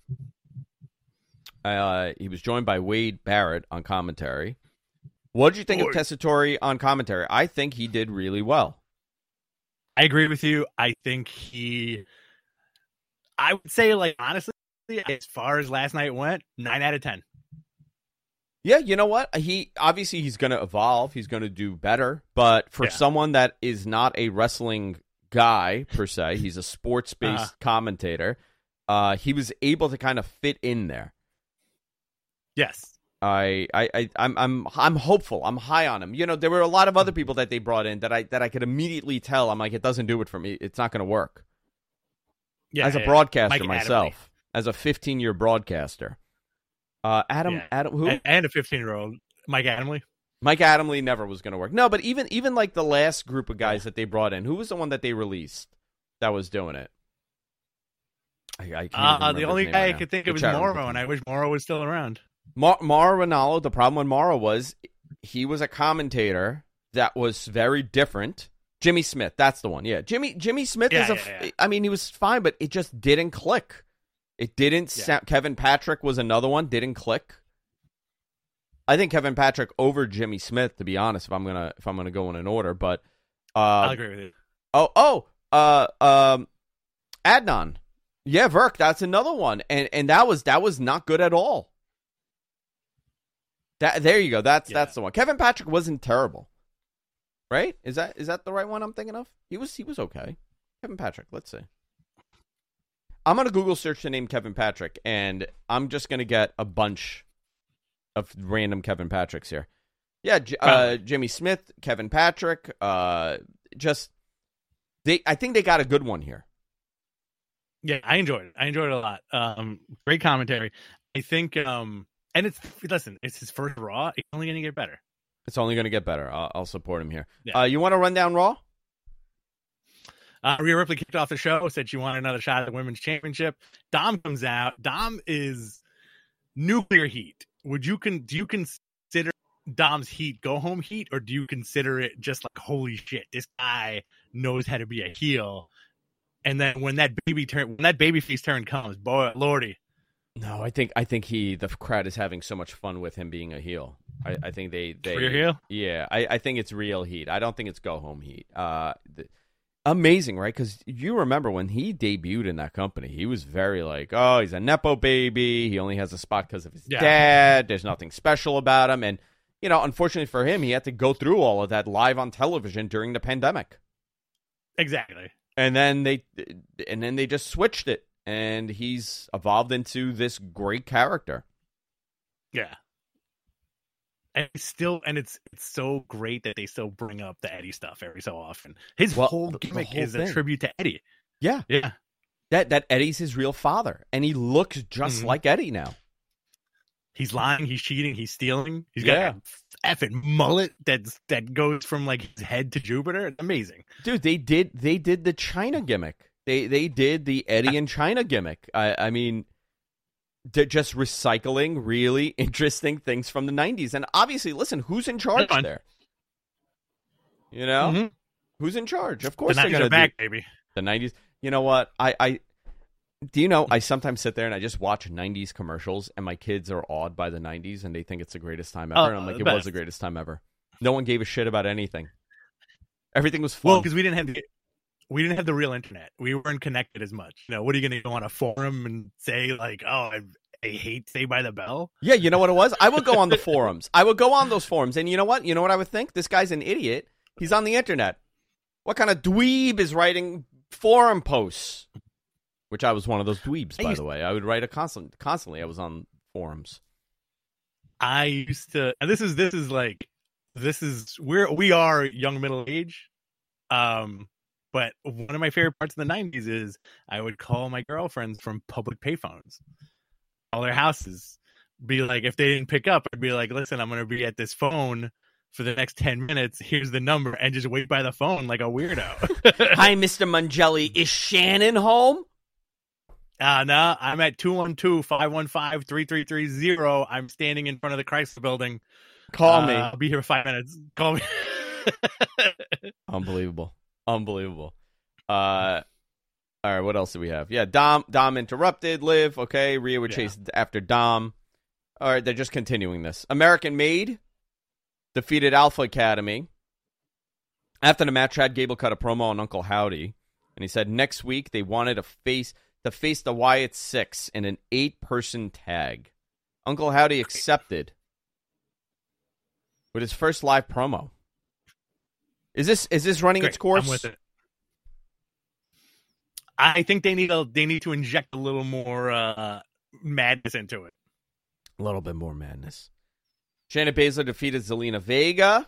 Uh, he was joined by Wade Barrett on commentary. What did you think of Boy. Tessitore on commentary? I think he did really well. I agree with you. I think he, I would say, like, honestly, as far as last night went, nine out of ten. Yeah, you know what? He obviously he's going to evolve. He's going to do better. But for Yeah. someone that is not a wrestling guy per se, he's a sports-based Uh-huh. commentator. Uh, he was able to kind of fit in there. Yes. I, I, I, I'm, I'm, I'm hopeful. I'm high on him. You know, there were a lot of other people that they brought in that I, that I could immediately tell. I'm like, it doesn't do it for me. It's not going to work. Yeah. As a yeah. broadcaster Mike myself, Adamle. as a fifteen-year broadcaster, uh, Adam, Yeah. Adam, who? And, and a fifteen-year-old, Mike Adamle. Mike Adamle never was going to work. No, but even, even like the last group of guys that they brought in, who was the one that they released that was doing it? I, I can't even Uh, remember the his only name guy right I now. could think The of was chat room Morrow, can and I think. wish Morrow was still around. Mar- Mauro Ranallo, the problem with Mauro was he was a commentator that was very different. Jimmy Smith, that's the one. Yeah, Jimmy Jimmy Smith Yeah, is a. yeah, f- yeah. I mean, he was fine, but it just didn't click. It didn't. Yeah. Sound, Kevin Patrick was another one. Didn't click. I think Kevin Patrick over Jimmy Smith, to be honest. If I'm gonna if I'm gonna go in an order, but uh, I'll agree with you. oh oh uh um Adnan, yeah, Verk, that's another one, and and that was that was not good at all. That there you go. That's Yeah. that's the one. Kevin Patrick wasn't terrible. right? Is that is that the right one I'm thinking of? He was he was okay. Kevin Patrick. Let's see. I'm gonna Google search the name Kevin Patrick, and I'm just gonna get a bunch of random Kevin Patricks here. Yeah, uh, Jimmy Smith, Kevin Patrick. Uh, just they. I think they got a good one here. Yeah, I enjoyed it. I enjoyed it a lot. Um, great commentary. I think, um, and it's listen, it's his first Raw. It's only going to get better. It's only going to get better. I'll, I'll support him here. Yeah. Uh, you want to run down Raw? Uh, Rhea Ripley kicked off the show, said she wanted another shot at the women's championship. Dom comes out. Dom is nuclear heat. Would you con? Do you consider Dom's heat go home heat, or do you consider it just like holy shit? This guy knows how to be a heel. And then when that baby turn, when that babyface turn comes, boy, lordy. No, I think I think he the crowd is having so much fun with him being a heel. I, I think they they For your heel? Yeah, I, I think it's real heat. I don't think it's go home heat. Uh, the, amazing, right? Because you remember when he debuted in that company, he was very like, oh, he's a nepo baby. He only has a spot because of his Yeah. dad. There's nothing special about him, and you know, unfortunately for him, he had to go through all of that live on television during the pandemic. Exactly. And then they, and then they just switched it, and he's evolved into this great character. Yeah. And it's still, and it's it's so great that they still bring up the Eddie stuff every so often. His Well, whole the- the gimmick whole is thing. a tribute to Eddie. Yeah, Yeah. that that Eddie's his real father, and he looks just Mhm. like Eddie now. He's lying, he's cheating, he's stealing. He's got Yeah. a effing mullet that's that goes from like his head to Jupiter. It's amazing. Dude, they did they did the China gimmick. They they did the Eddie and China gimmick. I I mean, they're just recycling really interesting things from the nineties. And obviously, listen, who's in charge Fun. there? You know, Mhm. who's in charge? Of The course, they're nineties gonna are back, do baby. the nineties. You know what? I I do you know? I sometimes sit there and I just watch nineties commercials, and my kids are awed by the nineties, and they think it's the greatest time ever. Oh, and I'm like, the it was best. the greatest time ever. No one gave a shit about anything. Everything was Well, fun. because we didn't have the we didn't have the real internet. We weren't connected as much. You know, what are you going to go on a forum and say like, "Oh, I, I hate Saved by the Bell"? Yeah, you know what it was? I would go on the forums. I would go on those forums, and you know what? You know what I would think? This guy's an idiot. He's on the internet. What kind of dweeb is writing forum posts? Which I was one of those dweebs, I by used- the way. I would write a constant, constantly. I was on forums. I used to, and this is this is like this is we're we are young middle age, um, but one of my favorite parts of the nineties is I would call my girlfriends from public payphones, all their houses, be like, if they didn't pick up, I'd be like, listen, I'm gonna be at this phone for the next ten minutes. Here's the number, and just wait by the phone like a weirdo. Hi, Mister Mangelli. Is Shannon home? Uh, no, I'm at two one two, five one five, three three three zero. I'm standing in front of the Chrysler building. Call Uh, me. I'll be here for five minutes. Call me. Unbelievable. Unbelievable. Uh, all right, what else do we have? Yeah, Dom Dom interrupted Liv. Okay, Rhea would Yeah. chase after Dom. All right, they're just continuing this. American Made defeated Alpha Academy. After the match, Chad Gable cut a promo on Uncle Howdy, and he said next week they wanted to face to face the Wyatt Six in an eight-person tag. Uncle Howdy accepted with his first live promo. Is this is this running Great. its course? I'm with it. I think they need a they need to inject a little more uh, madness into it. A little bit more madness. Shayna Baszler defeated Zelina Vega.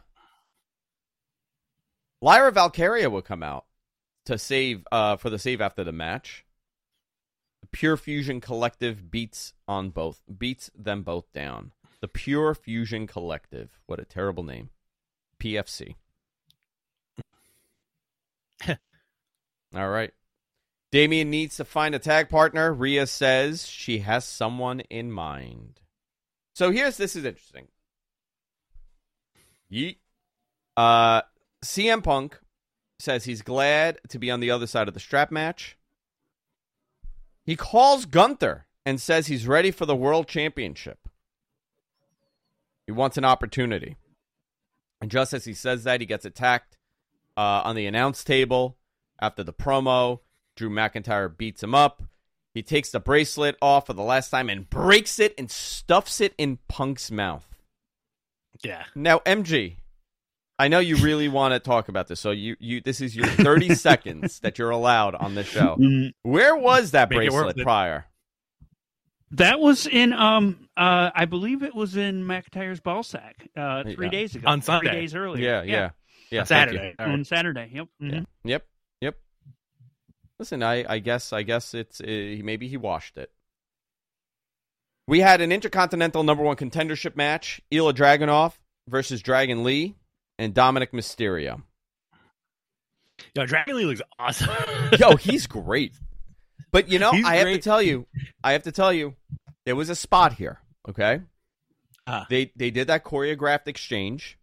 Lyra Valkyria will come out to save uh, for the save after the match. The Pure Fusion Collective beats on both beats them both down. The Pure Fusion Collective. What a terrible name. P F C. All right. Damien needs to find a tag partner. Rhea says she has someone in mind. So here's this is interesting. Yeet. Uh, C M Punk says he's glad to be on the other side of the strap match. He calls Gunther and says he's ready for the World Championship. He wants an opportunity. And just as he says that, he gets attacked uh, on the announce table after the promo. Drew McIntyre beats him up. He takes the bracelet off for the last time and breaks it and stuffs it in Punk's mouth. Yeah. Now, M G, I know you really want to talk about this, so you, you this is your thirty seconds that you're allowed on the show. Where was that Make it worth bracelet it. prior? That was in, um, uh, I believe it was in McIntyre's ball sack uh, three Yeah. days ago. On Sunday. Three days earlier. Yeah, yeah, yeah. On thank you. Saturday. All right. On Saturday. Yep. Mhm. Yeah. Yep. Yep. Listen, I, I guess I guess it's uh, maybe he washed it. We had an Intercontinental number one contendership match: Ilya Dragunov versus Dragon Lee and Dominic Mysterio. Yo, Dragon Lee looks awesome. Yo, he's great. But you know, He's I have to great. tell you, I have to tell you, there was a spot here. Okay, Ah. they they did that choreographed exchange,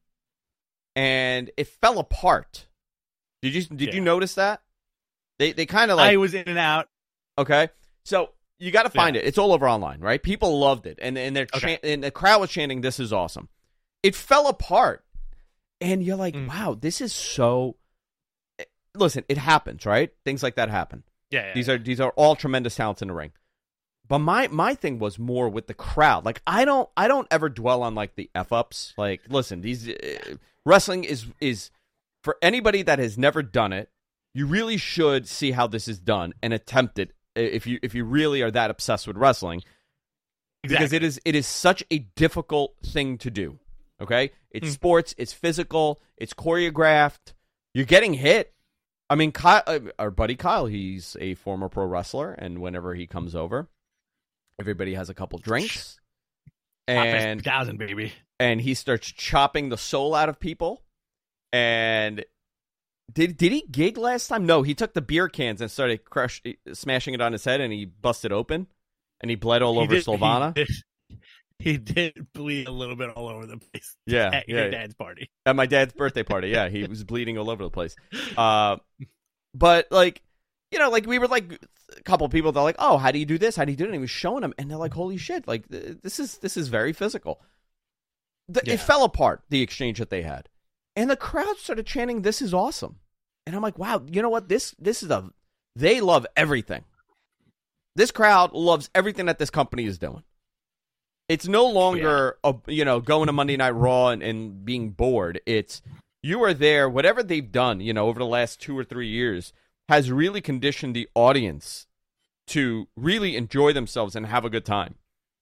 and it fell apart. Did you did you Yeah. notice that? They they kind of like I was in and out. okay, so you got to find Yeah. it. It's all over online, right? People loved it, and and they're Okay. chan- and the crowd was chanting, "This is awesome." It fell apart, and you're like, Mm. "Wow, this is so." Listen, it happens, right? Things like that happen. Yeah, yeah, These yeah. are these are all tremendous talents in the ring. But my my thing was more with the crowd. Like I don't I don't ever dwell on like the f ups. Like listen, these uh, wrestling is is for anybody that has never done it. You really should see how this is done and attempt it if you if you really are that obsessed with wrestling. Because Exactly. it is it is such a difficult thing to do. Okay? It's Mm. sports, it's physical, it's choreographed. You're getting hit. I mean, Kyle, uh, our buddy Kyle, he's a former pro wrestler, and whenever he comes over, everybody has a couple drinks, and thousand baby. and he starts chopping the soul out of people. And did did he gig last time? No, he took the beer cans and started crush, smashing it on his head, and he busted open, and he bled all He over did- Silvana. He did, he did bleed a little bit all over the place. Yeah, at yeah. your dad's party. At my dad's birthday party, yeah, he was bleeding all over the place. Uh, but like, you know, like we were like a couple of people that are like, oh, how do you do this? How do you do it? And he was showing them, and they're like, holy shit, like th- this is this is very physical. The, Yeah. It fell apart, the exchange that they had, and the crowd started chanting, "This is awesome," and I'm like, wow, you know what? This this is a they love everything. This crowd loves everything that this company is doing. It's no longer, a, you know, going to Monday Night Raw and, and being bored. It's you are there. Whatever they've done, you know, over the last two or three years has really conditioned the audience to really enjoy themselves and have a good time.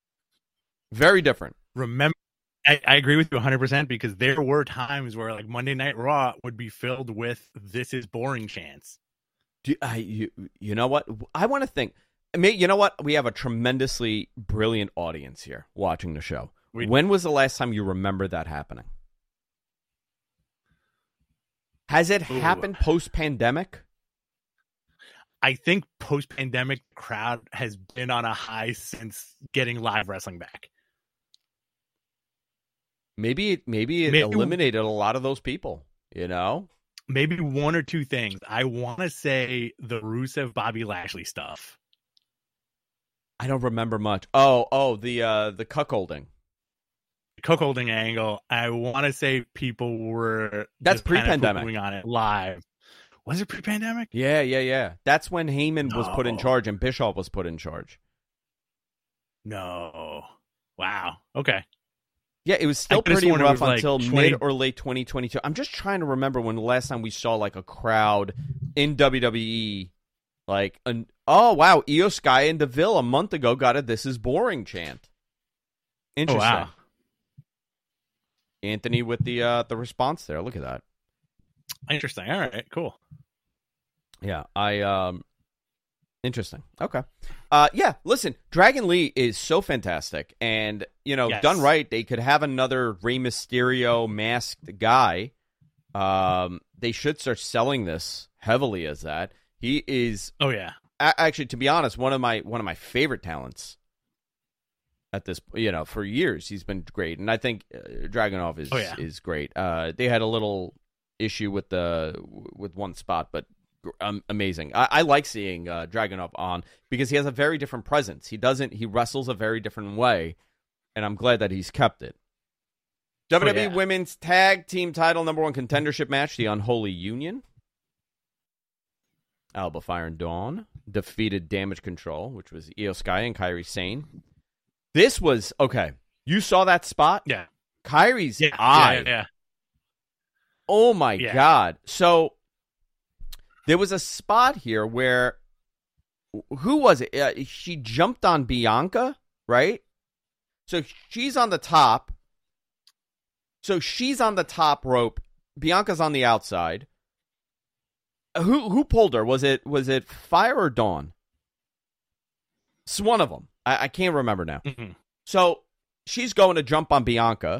Very different. Remember, I, I agree with you one hundred percent because there were times where like Monday Night Raw would be filled with "This is boring" chants. Do I, you, you know what? I want to think. I mean, you know what? We have a tremendously brilliant audience here watching the show. We- When was the last time you remember that happening? Has it Ooh. happened post-pandemic? I think post-pandemic crowd has been on a high since getting live wrestling back. Maybe it, maybe it Maybe- eliminated a lot of those people, you know? Maybe one or two things. I want to say the Rusev Bobby Lashley stuff. I don't remember much. Oh, oh, the uh, the cuckolding. Cuckolding angle. I want to say people were That's just kinda pre-pandemic. poo-pooing on it live. Was it pre-pandemic? Yeah, yeah, yeah. That's when Heyman was put in No. charge and Bischoff was put in charge. No. Wow. Okay. Yeah, it was still I could've pretty sworn it rough was, like, until twenty mid or late twenty twenty-two. I'm just trying to remember when the last time we saw like a crowd in W W E, like an oh wow, Io Sky and Deville a month ago got a "This is boring" chant. Interesting. Oh, wow. Anthony with the uh, the response there. Look at that. Interesting. All right. Cool. Yeah, I um interesting. Okay. Uh yeah, listen, Dragon Lee is so fantastic, and you know, Yes. done right, they could have another Rey Mysterio masked guy. Um they should start selling this heavily as that. He is Oh yeah. a- actually, to be honest, one of my one of my favorite talents at this, you know, for years he's been great, and I think uh, Dragunov is Oh, yeah. is great. Uh they had a little issue with the with one spot, but Um, amazing. I, I like seeing uh, Dragunov on because he has a very different presence. He doesn't. He wrestles a very different way, and I'm glad that he's kept it. W W E yeah. Women's Tag Team Title Number One Contendership match: the Unholy Union. Alba Fire and Dawn defeated Damage Control, which was Io Sky and Kairi Sane. This was okay. You saw that spot? Yeah. Kairi's Yeah. eye. Yeah. yeah. Oh my Yeah. God. So there was a spot here where, who was it? Uh, she jumped on Bianca, right? So she's on the top. So she's on the top rope. Bianca's on the outside. Who who pulled her? Was it was it Fire or Dawn? It's one of them. I, I can't remember now. Mm-hmm. So she's going to jump on Bianca.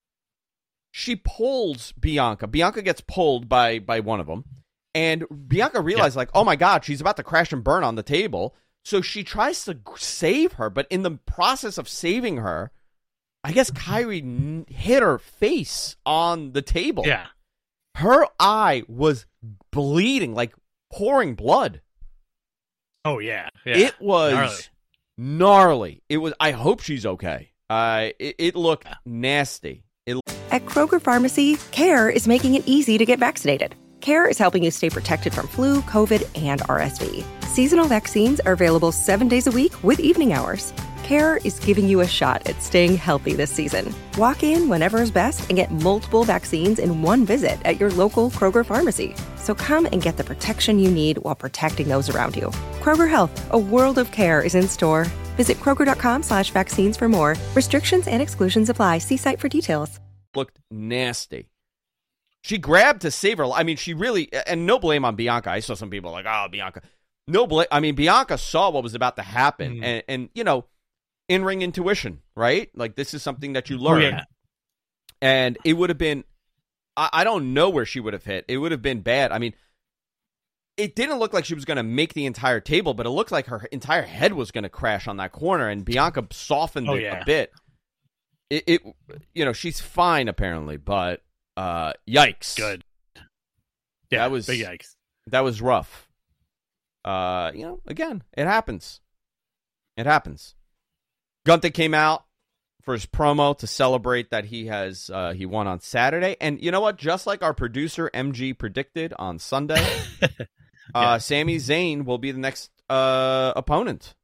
She pulls Bianca. Bianca gets pulled by by one of them. And Bianca realized, yeah. like, oh my God, she's about to crash and burn on the table. So she tries to save her. But in the process of saving her, I guess Kairi hit her face on the table. Yeah. Her eye was bleeding, like pouring blood. Oh, yeah. yeah. It was gnarly. gnarly. It was. I hope she's okay. Uh, it, it looked nasty. It... At Kroger Pharmacy, CARE is making it easy to get vaccinated. CARE is helping you stay protected from flu, COVID, and R S V. Seasonal vaccines are available seven days a week with evening hours. CARE is giving you a shot at staying healthy this season. Walk in whenever is best and get multiple vaccines in one visit at your local Kroger pharmacy. So come and get the protection you need while protecting those around you. Kroger Health, a world of care, is in store. Visit Kroger.com slash vaccines for more. Restrictions and exclusions apply. See site for details. Looked nasty. She grabbed to save her. I mean, she really, and no blame on Bianca. I saw some people like, oh, Bianca. No blame. I mean, Bianca saw what was about to happen. Mm. And, and, you know, in-ring intuition, right? Like, this is something that you learn. Oh, yeah. And it would have been, I, I don't know where she would have hit. It would have been bad. I mean, it didn't look like she was going to make the entire table, but it looked like her entire head was going to crash on that corner, and Bianca softened oh, it yeah. a bit. It, it, you know, she's fine, apparently, but uh, yikes. Good. Yeah, that was, big yikes. That was rough. Uh, you know, again, it happens. It happens. Gunther came out for his promo to celebrate that he has uh, he won on Saturday, and you know what? Just like our producer M G predicted on Sunday, yeah. uh, Sami Zayn will be the next uh, opponent.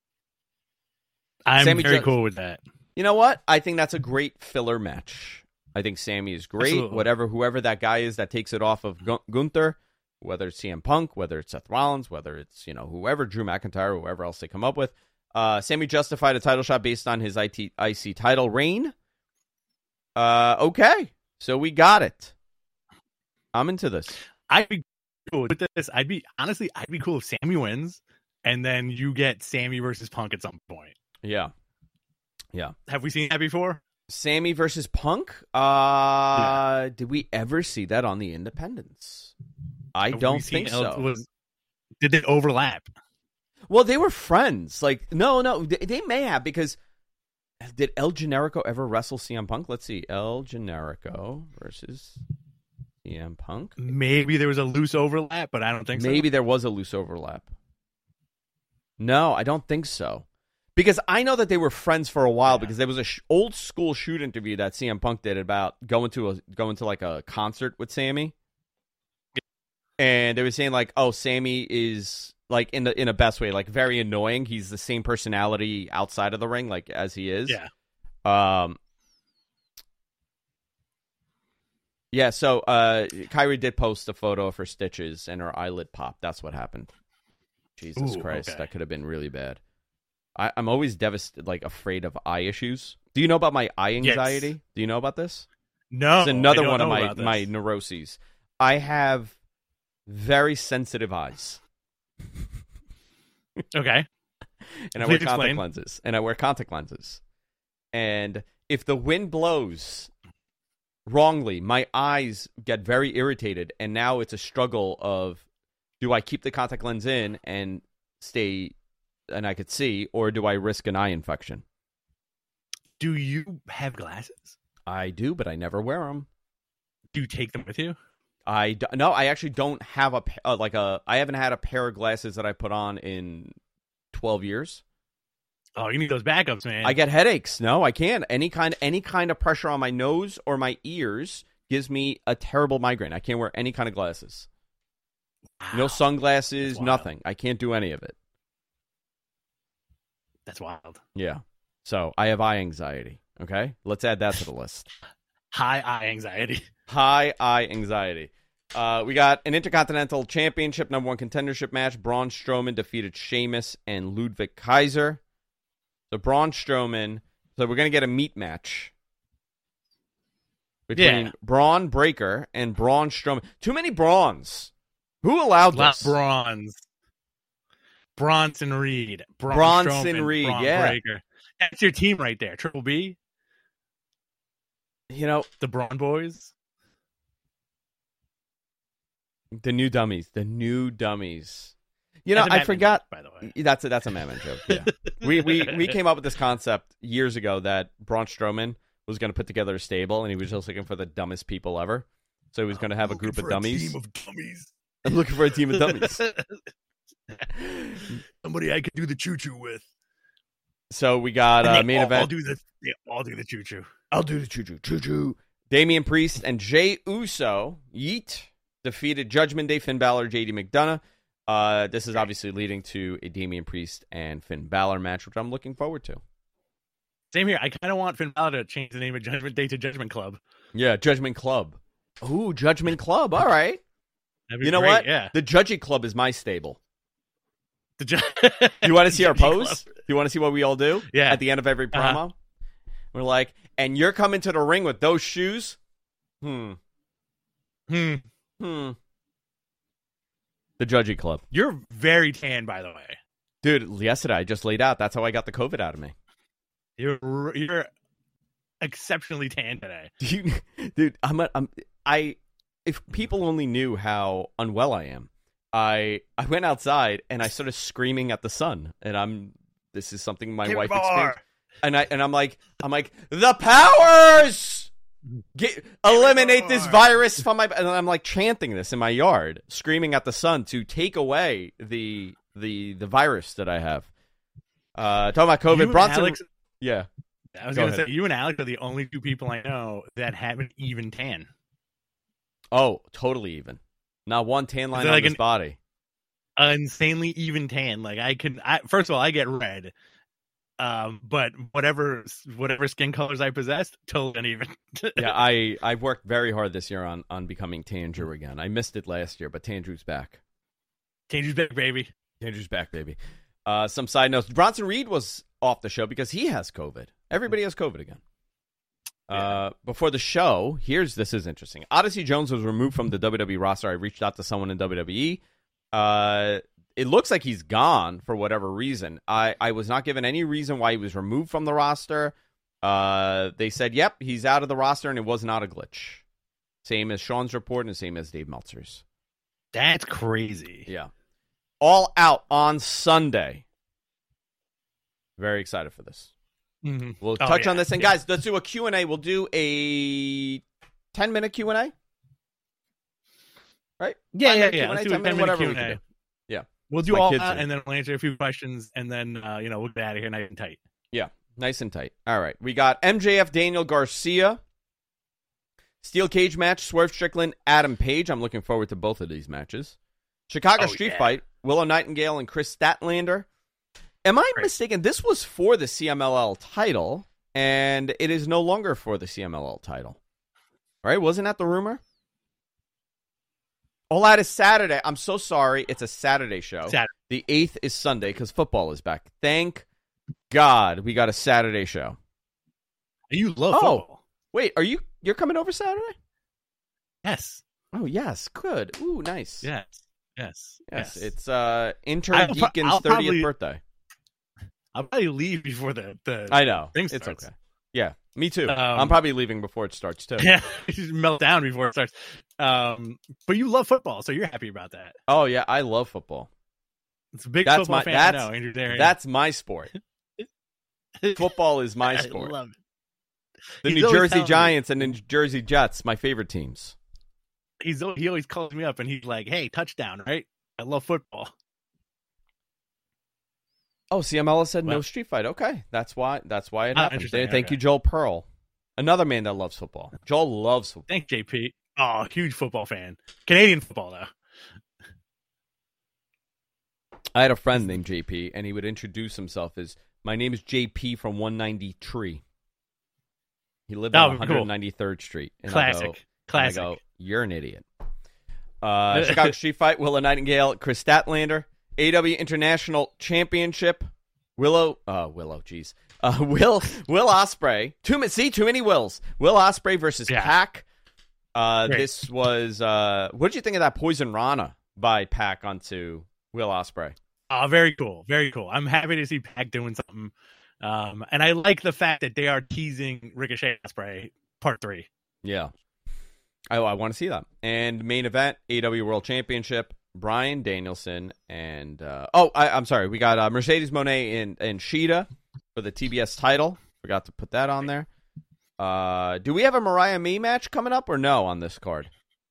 I'm Sami very just, cool with that. You know what? I think that's a great filler match. I think Sami is great. Absolutely. Whatever, whoever that guy is that takes it off of Gun- Gunther, whether it's C M Punk, whether it's Seth Rollins, whether it's you know whoever, Drew McIntyre, whoever else they come up with. Uh, Sami justified a title shot based on his I T, I C title reign. Uh, okay, so we got it. I'm into this. I'd be cool with this. I'd be honestly, I'd be cool if Sami wins, and then you get Sami versus Punk at some point. Yeah, yeah. Have we seen that before? Sami versus Punk. Uh, yeah. Did we ever see that on the Independents? I Have don't think so. El- was, did they overlap? Well, they were friends. Like, no, no, they, they may have, because did El Generico ever wrestle C M Punk? Let's see. El Generico versus C M Punk. Maybe there was a loose overlap, but I don't think so. Maybe there was a loose overlap. No, I don't think so. Because I know that they were friends for a while, yeah. because there was a sh- old school shoot interview that C M Punk did about going to a going to like a concert with Sami. And they were saying like, oh, Sami is like in the in a best way, like very annoying. He's the same personality outside of the ring, like as he is. Yeah. Um. Yeah. So, uh, Kairi did post a photo of her stitches and her eyelid popped. That's what happened. Jesus Ooh, Christ, okay. that could have been really bad. I, I'm always devastated, like afraid of eye issues. Do you know about my eye anxiety? Yes. Do you know about this? No. It's another I don't one of know my about this. my neuroses. I have very sensitive eyes. Okay. And I Please wear contact explain. lenses. And I wear contact lenses. And if the wind blows wrongly, my eyes get very irritated. And now it's a struggle of, do I keep the contact lens in and stay, and I could see, or do I risk an eye infection? Do you have glasses? I do, but I never wear them. Do you take them with you? I do, no, I actually don't have a uh, like a. I haven't had a pair of glasses that I put on in twelve years. Oh, you need those backups, man. I get headaches. No, I can't. Any kind, any kind of pressure on my nose or my ears gives me a terrible migraine. I can't wear any kind of glasses. Wow. No sunglasses, That's wild. nothing. I can't do any of it. That's wild. Yeah. So I have eye anxiety. Okay, let's add that to the list. High eye anxiety. High eye anxiety. Uh, we got an Intercontinental Championship number one contendership match. Braun Strowman defeated Sheamus and Ludwig Kaiser. So Braun Strowman. So we're going to get a meat match between Yeah. Braun Breaker and Braun Strowman. Too many Brauns. Who allowed Lot this? Bronze. Bronson Reed. Braun Bronson Strowman, Reed, Braun yeah. Breaker. That's your team right there. Triple B, You know, the Braun Boys. the new dummies. The new dummies. You know, That's a I Batman forgot. joke, by the way. That's a, that's a Madman joke. Yeah, we we we came up with this concept years ago that Braun Strowman was going to put together a stable, and he was just looking for the dumbest people ever. So he was going to have a group of dummies. of dummies. I'm looking for a team of dummies. Somebody I could do the choo choo with. So we got And uh, they main all, event. I'll do the. They all do the choo choo. I'll do the choo choo choo choo. Damian Priest and Jey Uso, Yeet, defeated Judgment Day, Finn Balor, J D McDonough. Uh, this is obviously leading to a Damian Priest and Finn Balor match, which I'm looking forward to. Same here. I kind of want Finn Balor to change the name of Judgment Day to Judgment Club. Yeah, Judgment Club. Ooh, Judgment Club. All right. That'd be You know great, what? Yeah. The Judgy Club is my stable. The ju- You want to see our Judgy pose? Club. You want to see what we all do? Yeah. At the end of every promo? Uh-huh. We're like, and you're coming to the ring with those shoes? Hmm. Hmm. Hmm. The Judgy Club. You're very tan, by the way. Dude, yesterday I just laid out. That's how I got the COVID out of me. You're you're exceptionally tan today. Dude, dude I'm, a, I'm I if people only knew how unwell I am. I I went outside and I started screaming at the sun, and I'm this is something my Give wife more. experienced. And I and I'm like I'm like the powers get eliminate this more. virus from my and I'm like chanting this in my yard, screaming at the sun to take away the the the virus that I have. Uh talking about You COVID, and Bronson Alex- yeah. I was Go going to ahead. say, you and Alex are the only two people I know that have an even tan. Oh, totally even. Not one tan line Is it on like his an- body. An insanely even tan. Like I can, I, first of all, I get red. Um, but whatever, whatever skin colors I possess, totally uneven. Yeah, I I worked very hard this year on on becoming Tandrew again. I missed it last year, but Tandrew's back. Changes back, baby. Tandrew's back, baby. Uh, some side notes: Bronson Reed was off the show because he has COVID. Everybody has COVID again. Uh, before the show, here's this is interesting. Odyssey Jones was removed from the W W E roster. I reached out to someone in W W E. Uh, it looks like he's gone for whatever reason. I, I was not given any reason why he was removed from the roster. Uh, they said, yep, he's out of the roster, and it was not a glitch. Same as Sean's report and same as Dave Meltzer's. That's crazy. Yeah. All Out on Sunday. Very excited for this. Mm-hmm. We'll Oh, touch yeah. on this. And Yeah. guys, let's do a Q and A. We'll do a ten-minute Q and A. Right? Yeah, yeah, Five-minute yeah. Q and A, Let's do a ten-minute, ten-minute whatever Q we and A. can do. Yeah. We'll do My all kids that, do. and then we'll answer a few questions, and then uh, you know we'll get out of here nice and tight. Yeah. Nice and tight. All right. We got M J F Daniel Garcia. Steel cage match, Swerve Strickland, Adam Page. I'm looking forward to both of these matches. Chicago Oh, Street yeah. Fight, Willow Nightingale and Chris Statlander. Am I Great. mistaken? This was for the C M L L title, and it is no longer for the C M L L title. Right? Wasn't that the rumor? All Out is Saturday. I'm so sorry. It's a Saturday show. Saturday. The eighth is Sunday because football is back. Thank God we got a Saturday show. You love Oh. football. Wait, are you you're coming over Saturday? Yes. Oh yes, good. Ooh, nice. Yes. Yes. Yes, it's uh Inter I'll pro- Geekin's I'll thirtieth probably- birthday. I'll probably leave before the the. I know. thing It's starts. okay. Yeah, me too. Um, I'm probably leaving before it starts too. Yeah, you just melt down before it starts. Um, but you love football, so you're happy about that. Oh yeah, I love football. It's a big That's football my fan. that's I know, Andrew Darian. that's my sport. Football is my sport. I love it. The He's New always Jersey telling me- Giants and the New Jersey Jets, my favorite teams. He's al- he always calls me up and he's like, "Hey, touchdown, right? I love football." Oh, C M L S said no Well- street fight. Okay, that's why. That's why it Ah, happened. interesting. Thank Okay. you, Joel Pearl, another man that loves football. Joel loves football. Thanks, J P. Oh, huge football fan. Canadian football though. I had a friend named J P, and he would introduce himself as, "My name is J P from one ninety-three." He lived Oh, on cool. one ninety-third Street. And I go, Classic. Classic. And I go, you're an idiot. Uh, Chicago Street Fight, Willow Nightingale, Chris Statlander, A E W International Championship, Willow, uh, Willow, jeez, uh, Will, Will Ospreay, too many, see, too many Wills, Will Ospreay versus Yeah. Pac. Uh, Great. this was, uh, what did you think of that Poison Rana by Pac onto Will Ospreay? Oh, very cool. Very cool. I'm happy to see Pac doing something. Um, and I like the fact that they are teasing Ricochet Ospreay part three. Yeah. Oh, I want to see that. And main event, A E W World Championship, Bryan Danielson and, uh, oh, I, I'm sorry. We got uh, Mercedes Moné and, and Shida for the T B S title. Forgot to put that on there. Uh, do we have a Mariah Me match coming up or no on this card?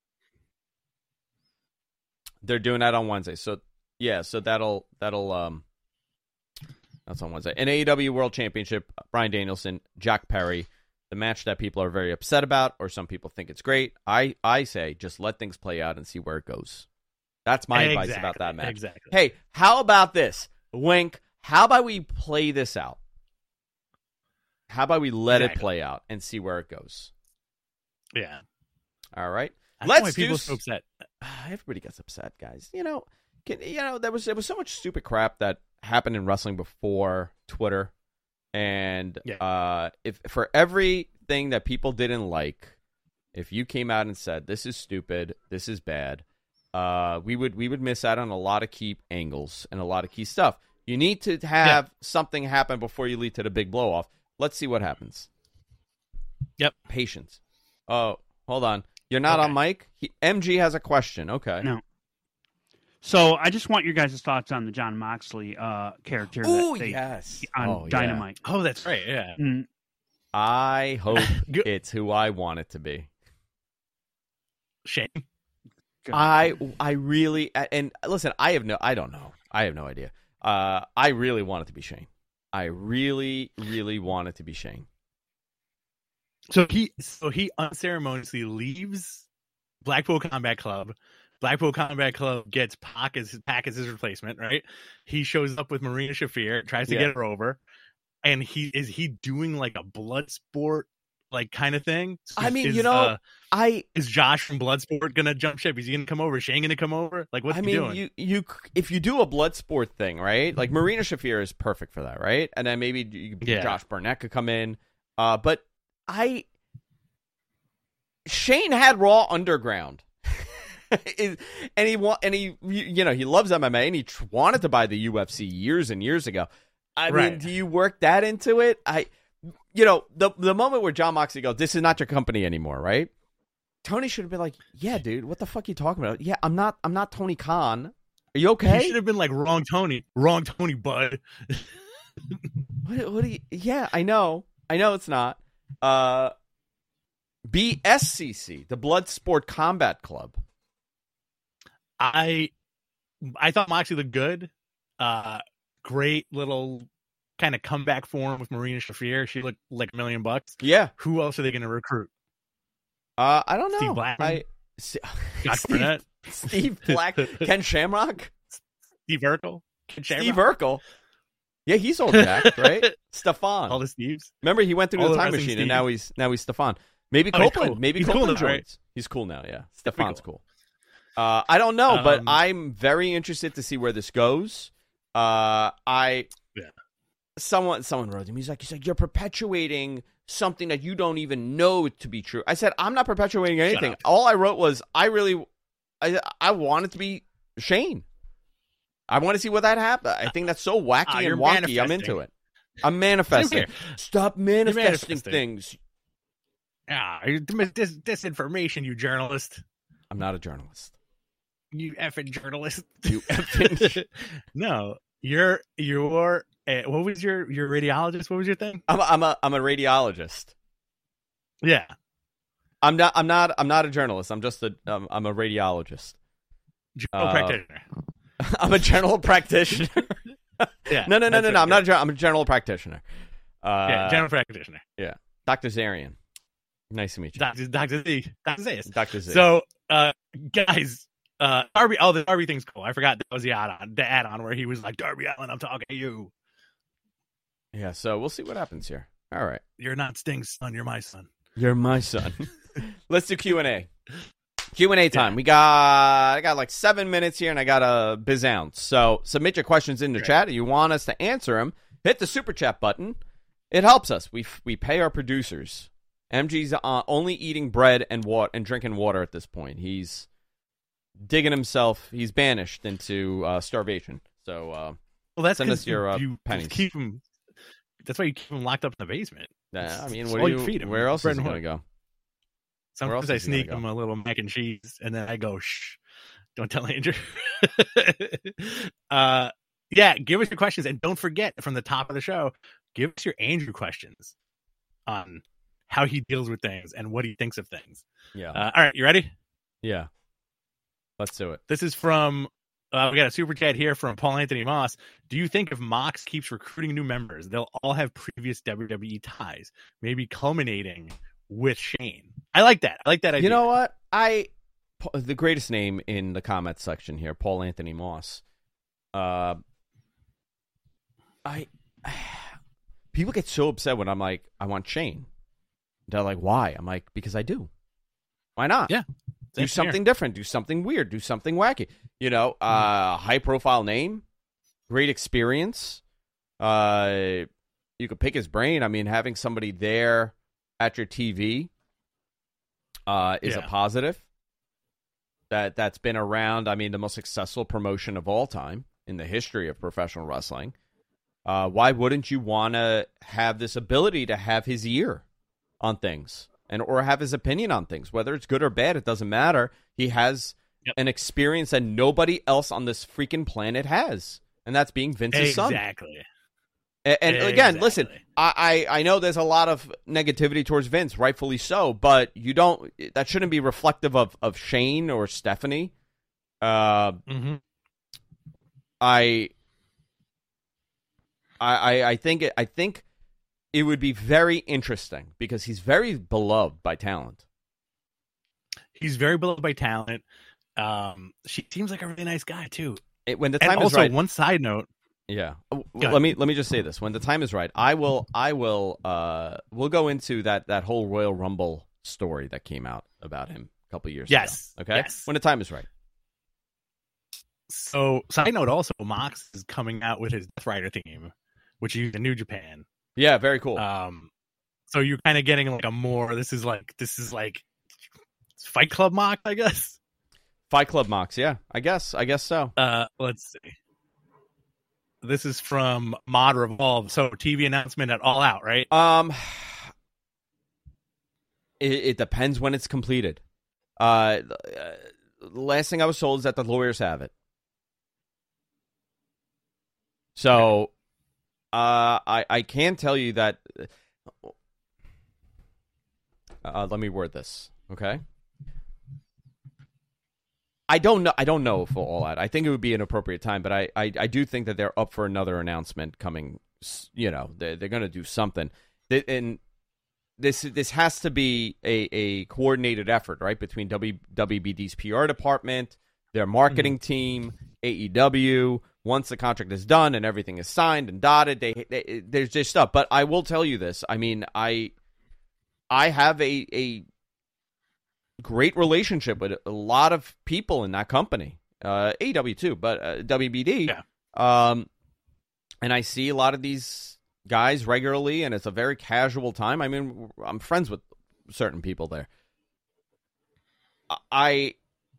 They're doing that on Wednesday. So, yeah, so that'll, that'll, um, that's on Wednesday. An A E W World Championship, Bryan Danielson, Jack Perry. The match that people are very upset about, or some people think it's great. I, I say just let things play out and see where it goes. That's my Exactly, advice about that match. exactly. Hey, how about this? Wink. How about we play this out? How about we let Exactly. it play out and see where it goes? Yeah. All right. I don't know why Let's people do. are so upset. Everybody gets upset, guys. You know, can, you know there was there was so much stupid crap that happened in wrestling before Twitter, and Yeah. uh, if for everything that people didn't like, if you came out and said this is stupid, this is bad, uh, we would we would miss out on a lot of key angles and a lot of key stuff. You need to have Yeah. something happen before you lead to the big blow off. Let's see what happens. Yep. Patience. Oh, hold on. You're not Okay. on mic? He, M G has a question. Okay. No. So I just want your guys' thoughts on the John Moxley uh, character Oh, that they, yes. on Oh, yeah. Dynamite. Oh, that's right. Yeah. Mm, I hope Good. it's who I want it to be. Shane. I I really and listen, I have no I don't know. I have no idea. Uh I really want it to be Shane. I really, really want it to be Shane. So he so he unceremoniously leaves Blackpool Combat Club. Blackpool Combat Club gets Pac as Pac as his replacement, right? He shows up with Marina Shafir, tries to Yeah. get her over, and he is he doing like a blood sport like kind of thing. I mean, Is, you know, uh, I is Josh from Bloodsport gonna jump ship? Is he gonna come over? Is Shane gonna come over? Like what's I he mean, doing? you you if you do a blood sport thing, right? Like Marina Shafir is perfect for that, right? And then maybe you, Yeah. Josh Burnett could come in. Uh, but I Shane had Raw Underground, Is- and he wa- and he you know he loves M M A and he tr- wanted to buy the U F C years and years ago. I mean, Right. do you work that into it? I, you know, the the moment where John Moxley goes, "This is not your company anymore," right? Tony should have been like, "Yeah, dude, what the fuck are you talking about? Yeah, I'm not, I'm not Tony Khan. Are you okay? He should have been like wrong Tony, wrong Tony, bud. What, what do you? Yeah, I know, I know it's not. Uh, B S C C, the Blood Sport Combat Club. I I thought Moxley looked good. Uh, great little kind of comeback for him with Marina Shafir. She looked like a million bucks. Yeah, Who else are they going to recruit? uh, I don't know. Steve Blackman? I, S- Josh Steve, Burnett, Steve Black, Ken Shamrock, Steve Urkel, Ken Steve Shamrock? Urkel. Yeah, he's old jacked, right? Stefan. all the Steves. Remember, he went through all the the time wrestling machine, and Steve. now he's now he's Stefan. Maybe Oh, he's Copeland. cool. Maybe He's cool Copeland now, right? joins. He's cool now. Yeah, Stefan's cool. Uh, I don't know, but Um, I'm very interested to see where this goes. Uh, I Yeah. someone someone wrote to me. He's like, he's like, you're perpetuating something that you don't even know to be true. I said, I'm not perpetuating anything. up. All I wrote was, I really, I I want it to be Shane. I want to see what that happens. I think that's so wacky Ah, and you're wonky. I'm manifesting. into it. I'm manifesting. Here. Stop manifesting, manifesting. things. Ah, you dis- disinformation, you journalist. I'm not a journalist. You effing journalist. You effing. No, you're you're. Uh, what was your your radiologist? What was your thing? I'm a, I'm a I'm a radiologist. Yeah. I'm not I'm not I'm not a journalist. I'm just a um, I'm a radiologist. General Uh, practitioner. I'm a general practitioner. Yeah. no, no, no, that's no, it, no. I'm yeah. not. A, gen- I'm a general practitioner. Uh, Yeah, general practitioner. Doctor Zarian. Nice to meet you, Doctor Doctor Z. Doctor Zayas. Doctor Z. So, uh, guys, uh, Darby. Oh, the Darby thing's cool. I forgot that was the add-on. The add-on where he was like, "Darby Allin, I'm talking to you. yeah. So we'll see what happens here. All right. You're not Sting's son. You're my son." You're my son. Let's do Q and A. Q and A time. Yeah. We got I got like seven minutes here, and I got a biz ounce. So submit your questions in the Great. chat. If you want us to answer them, hit the super chat button. It helps us. We we pay our producers. M G's uh, only eating bread and water and drinking water at this point. He's digging himself. He's banished into uh, starvation. So uh, well, that's send us your uh, you pennies. Keep him. That's why you keep him locked up in the basement. Yeah, I mean, That's what all do you, you feed him. where else Bread is he and going to go? Sometimes I sneak him go? a little mac and cheese, and then I go, shh, don't tell Andrew. uh, yeah, give us your questions. And don't forget, from the top of the show, give us your Andrew questions on how he deals with things and what he thinks of things. Yeah. Uh, all right, you ready? Yeah. Let's do it. This is from, uh, we got a super chat here from Paul Anthony Moss. Do you think if Mox keeps recruiting new members, they'll all have previous W W E ties, maybe culminating with Shane? I like that. I like that idea. You know what? I the greatest name in the comments section here, Paul Anthony Moss. Uh, I people get so upset when I'm like, I want Shane. They're like, why? I'm like, because I do. Why not? Yeah. Do something here. different. Do something weird. Do something wacky. You know, uh, high profile name, great experience. Uh, you could pick his brain. I mean, having somebody there at your T V uh, is yeah. a positive. That that's been around. I mean, the most successful promotion of all time in the history of professional wrestling. Uh, why wouldn't you want to have this ability to have his ear on things and or have his opinion on things, whether it's good or bad? It doesn't matter. He has yep. an experience that nobody else on this freaking planet has, and that's being Vince's exactly. son. Exactly. And, and exactly. again, listen, I, I I know there's a lot of negativity towards Vince, rightfully so, but you don't. That shouldn't be reflective of, of Shane or Stephanie. Uh, mm-hmm. I. I, I think it, I think it would be very interesting because he's very beloved by talent. He's very beloved by talent. Um, she seems like a really nice guy too. It, when the time and is also, right. one side note. Yeah. Let me let me just say this. When the time is right, I will I will uh we'll go into that that whole Royal Rumble story that came out about him a couple years yes. ago. Okay. Yes. When the time is right. So, side note also, Mox is coming out with his Death Rider theme, which he used in New Japan. Yeah, very cool. Um, so you're kind of getting like a more. This is like this is like Fight Club Mox, I guess. Fight Club Mox, yeah, I guess, I guess so. Uh, let's see. This is from Mod Revolve. So T V announcement at All Out, right? Um, it, it depends when it's completed. Uh, the last thing I was told is that the lawyers have it. So, uh, I I can tell you that. Uh, let me word this, okay? I don't know. I don't know for All Out. I think it would be an appropriate time, but I, I, I do think that they're up for another announcement coming. You know, they're, they're going to do something, and this this has to be a, a coordinated effort, right, between W W B D's P R department, their marketing mm-hmm. team, A E W. Once the contract is done and everything is signed and dotted, they, they there's just stuff. But I will tell you this. I mean, I I have a a. great relationship with a lot of people in that company, uh, A E W too, but uh, W B D. Yeah. Um, and I see a lot of these guys regularly, and it's a very casual time. I mean, I'm friends with certain people there. I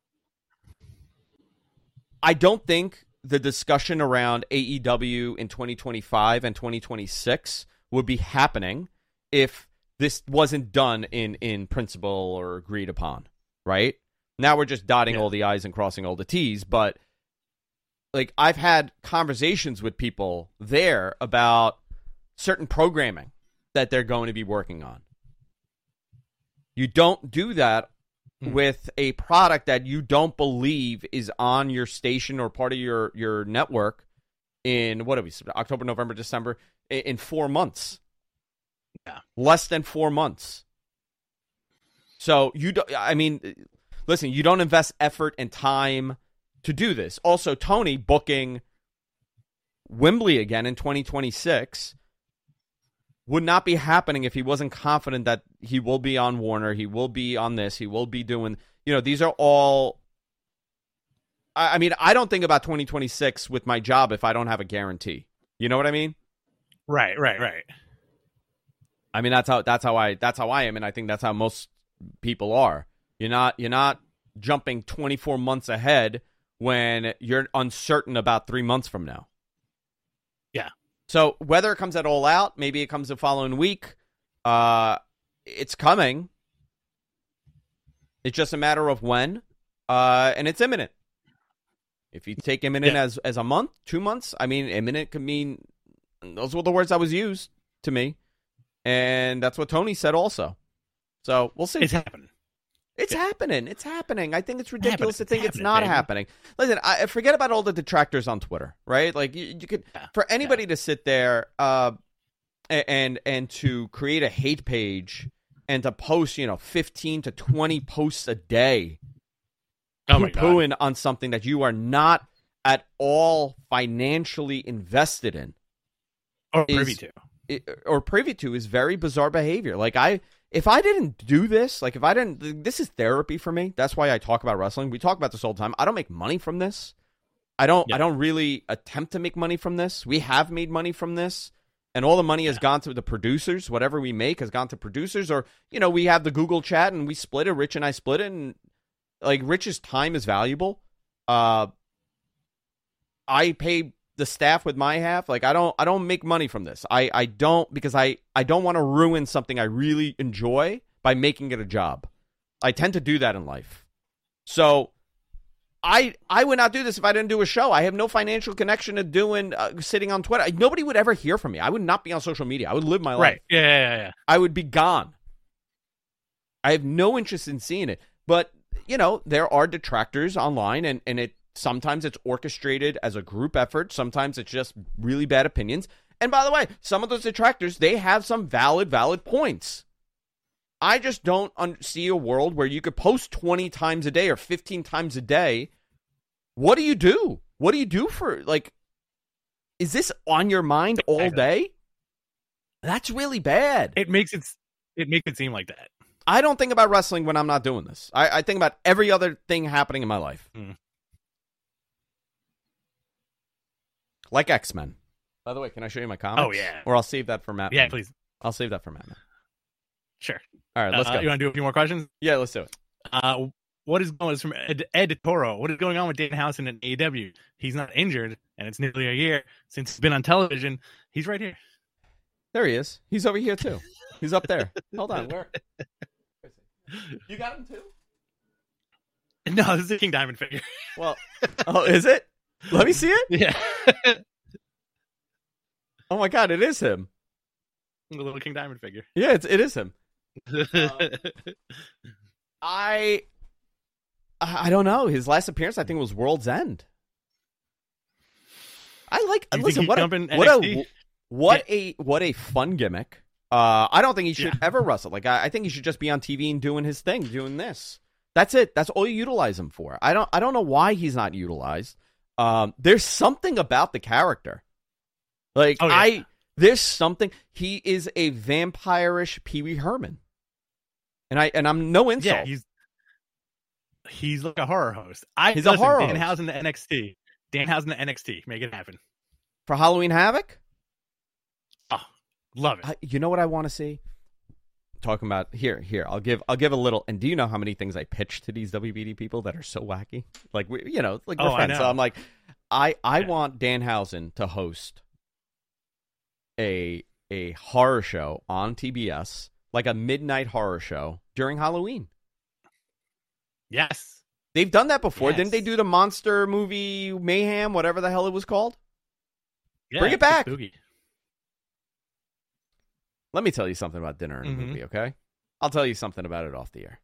I don't think the discussion around A E W in twenty twenty-five and twenty twenty-six would be happening if this wasn't done in, in principle or agreed upon, right? Now we're just dotting yeah. all the I's and crossing all the T's, but like I've had conversations with people there about certain programming that they're going to be working on. You don't do that mm. with a product that you don't believe is on your station or part of your, your network in, what are we, October, November, December, in, in four months. Yeah. Less than four months. So you do, I mean, listen, you don't invest effort and time to do this. Also, Tony booking Wembley again in twenty twenty-six. would not be happening if he wasn't confident that he will be on Warner, he will be on this, he will be doing, you know, these are all, I, I mean, I don't think about twenty twenty-six with my job if I don't have a guarantee. You know what I mean? Right, right, right. I mean, that's how, that's how I, that's how I am. And I think that's how most people are. You're not, you're not jumping twenty-four months ahead when you're uncertain about three months from now. Yeah. So whether it comes at All Out, maybe it comes the following week, uh, it's coming. It's just a matter of when, uh, and it's imminent. If you take imminent yeah. as, as a month, two months, I mean, imminent could mean, those were the words that was used to me. And that's what Tony said also. So we'll see. It's happening. It's yeah. happening. It's happening. I think it's ridiculous it's to think happening, it's not baby. happening. Listen, I forget about all the detractors on Twitter, right? Like you, you could, yeah. for anybody yeah. to sit there uh, and and to create a hate page and to post, you know, fifteen to twenty posts a day, oh my God. poo-pooing on something that you are not at all financially invested in, or is, privy to, it, or privy to, is very bizarre behavior. Like I. If I didn't do this, like if I didn't, this is therapy for me. That's why I talk about wrestling. We talk about this all the time. I don't make money from this. I don't, yeah. I don't really attempt to make money from this. We have made money from this, and all the money has yeah. gone to the producers. Whatever we make has gone to producers, or, you know, we have the Google chat and we split it. Rich and I split it, and like Rich's time is valuable. Uh, I pay the staff with my half. Like I don't, I don't make money from this. I, I don't, because I, I don't want to ruin something I really enjoy by making it a job. I tend to do that in life. So I, I would not do this if I didn't do a show. I have no financial connection to doing, uh, sitting on Twitter. Nobody would ever hear from me. I would not be on social media. I would live my life. Right. Yeah, yeah, yeah. I would be gone. I have no interest in seeing it, but you know, there are detractors online, and, and it, sometimes it's orchestrated as a group effort. Sometimes it's just really bad opinions. And by the way, some of those detractors, they have some valid, valid points. I just don't un- see a world where you could post twenty times a day or fifteen times a day. What do you do? What do you do for, like, is this on your mind all day? That's really bad. It makes it, it makes it seem like that. I don't think about wrestling when I'm not doing this. I, I think about every other thing happening in my life. Mm. Like X-Men. By the way, can I show you my comics? Oh, yeah. Or I'll save that for Matt. Yeah, please. I'll save that for Matt. Sure. All right, let's uh, go. You want to do a few more questions? Yeah, let's do it. Uh, what is going on? It's from Ed, Ed Toro. What is going on with Danhausen in A E W? He's not injured, and it's nearly a year since he's been on television. He's right here. There he is. He's over here, too. He's up there. Hold on. Where? You got him, too? No, this is a King Diamond figure. Well, oh, is it? Let me see it. Yeah. Oh my God, it is him. The little King Diamond figure. Yeah, it's, it is him. um, I I don't know. His last appearance, I think, was World's End. I like. Do you listen, think what he'd a, jump in what N X T? a what Yeah. a what a fun gimmick. Uh, I don't think he should Yeah. ever wrestle. Like I, I think he should just be on T V and doing his thing, doing this. That's it. That's all you utilize him for. I don't. I don't know why he's not utilized. Um, there's something about the character. Like Oh, yeah. I, there's something. He is a vampire-ish Pee Wee Herman, and I and I'm no insult. Yeah, he's he's like a horror host. I He's a listen, horror Danhausen to N X T. Danhausen to N X T. Make it happen. For Halloween Havoc. Oh, love it. I, you know what I want to see? Talking about here, here. I'll give, I'll give a little. And do you know how many things I pitch to these W B D people that are so wacky? Like we, you know, like we're Oh, I friends. So know. I'm like, I, I Yeah. want Danhausen to host a a horror show on T B S, like a midnight horror show during Halloween. Yes. They've done that before. Yes. Didn't they do the monster movie Mayhem, whatever the hell it was called? Yeah, Bring it it's back. spooky. Let me tell you something about Dinner and a Mhm. Movie, okay? I'll tell you something about it off the air.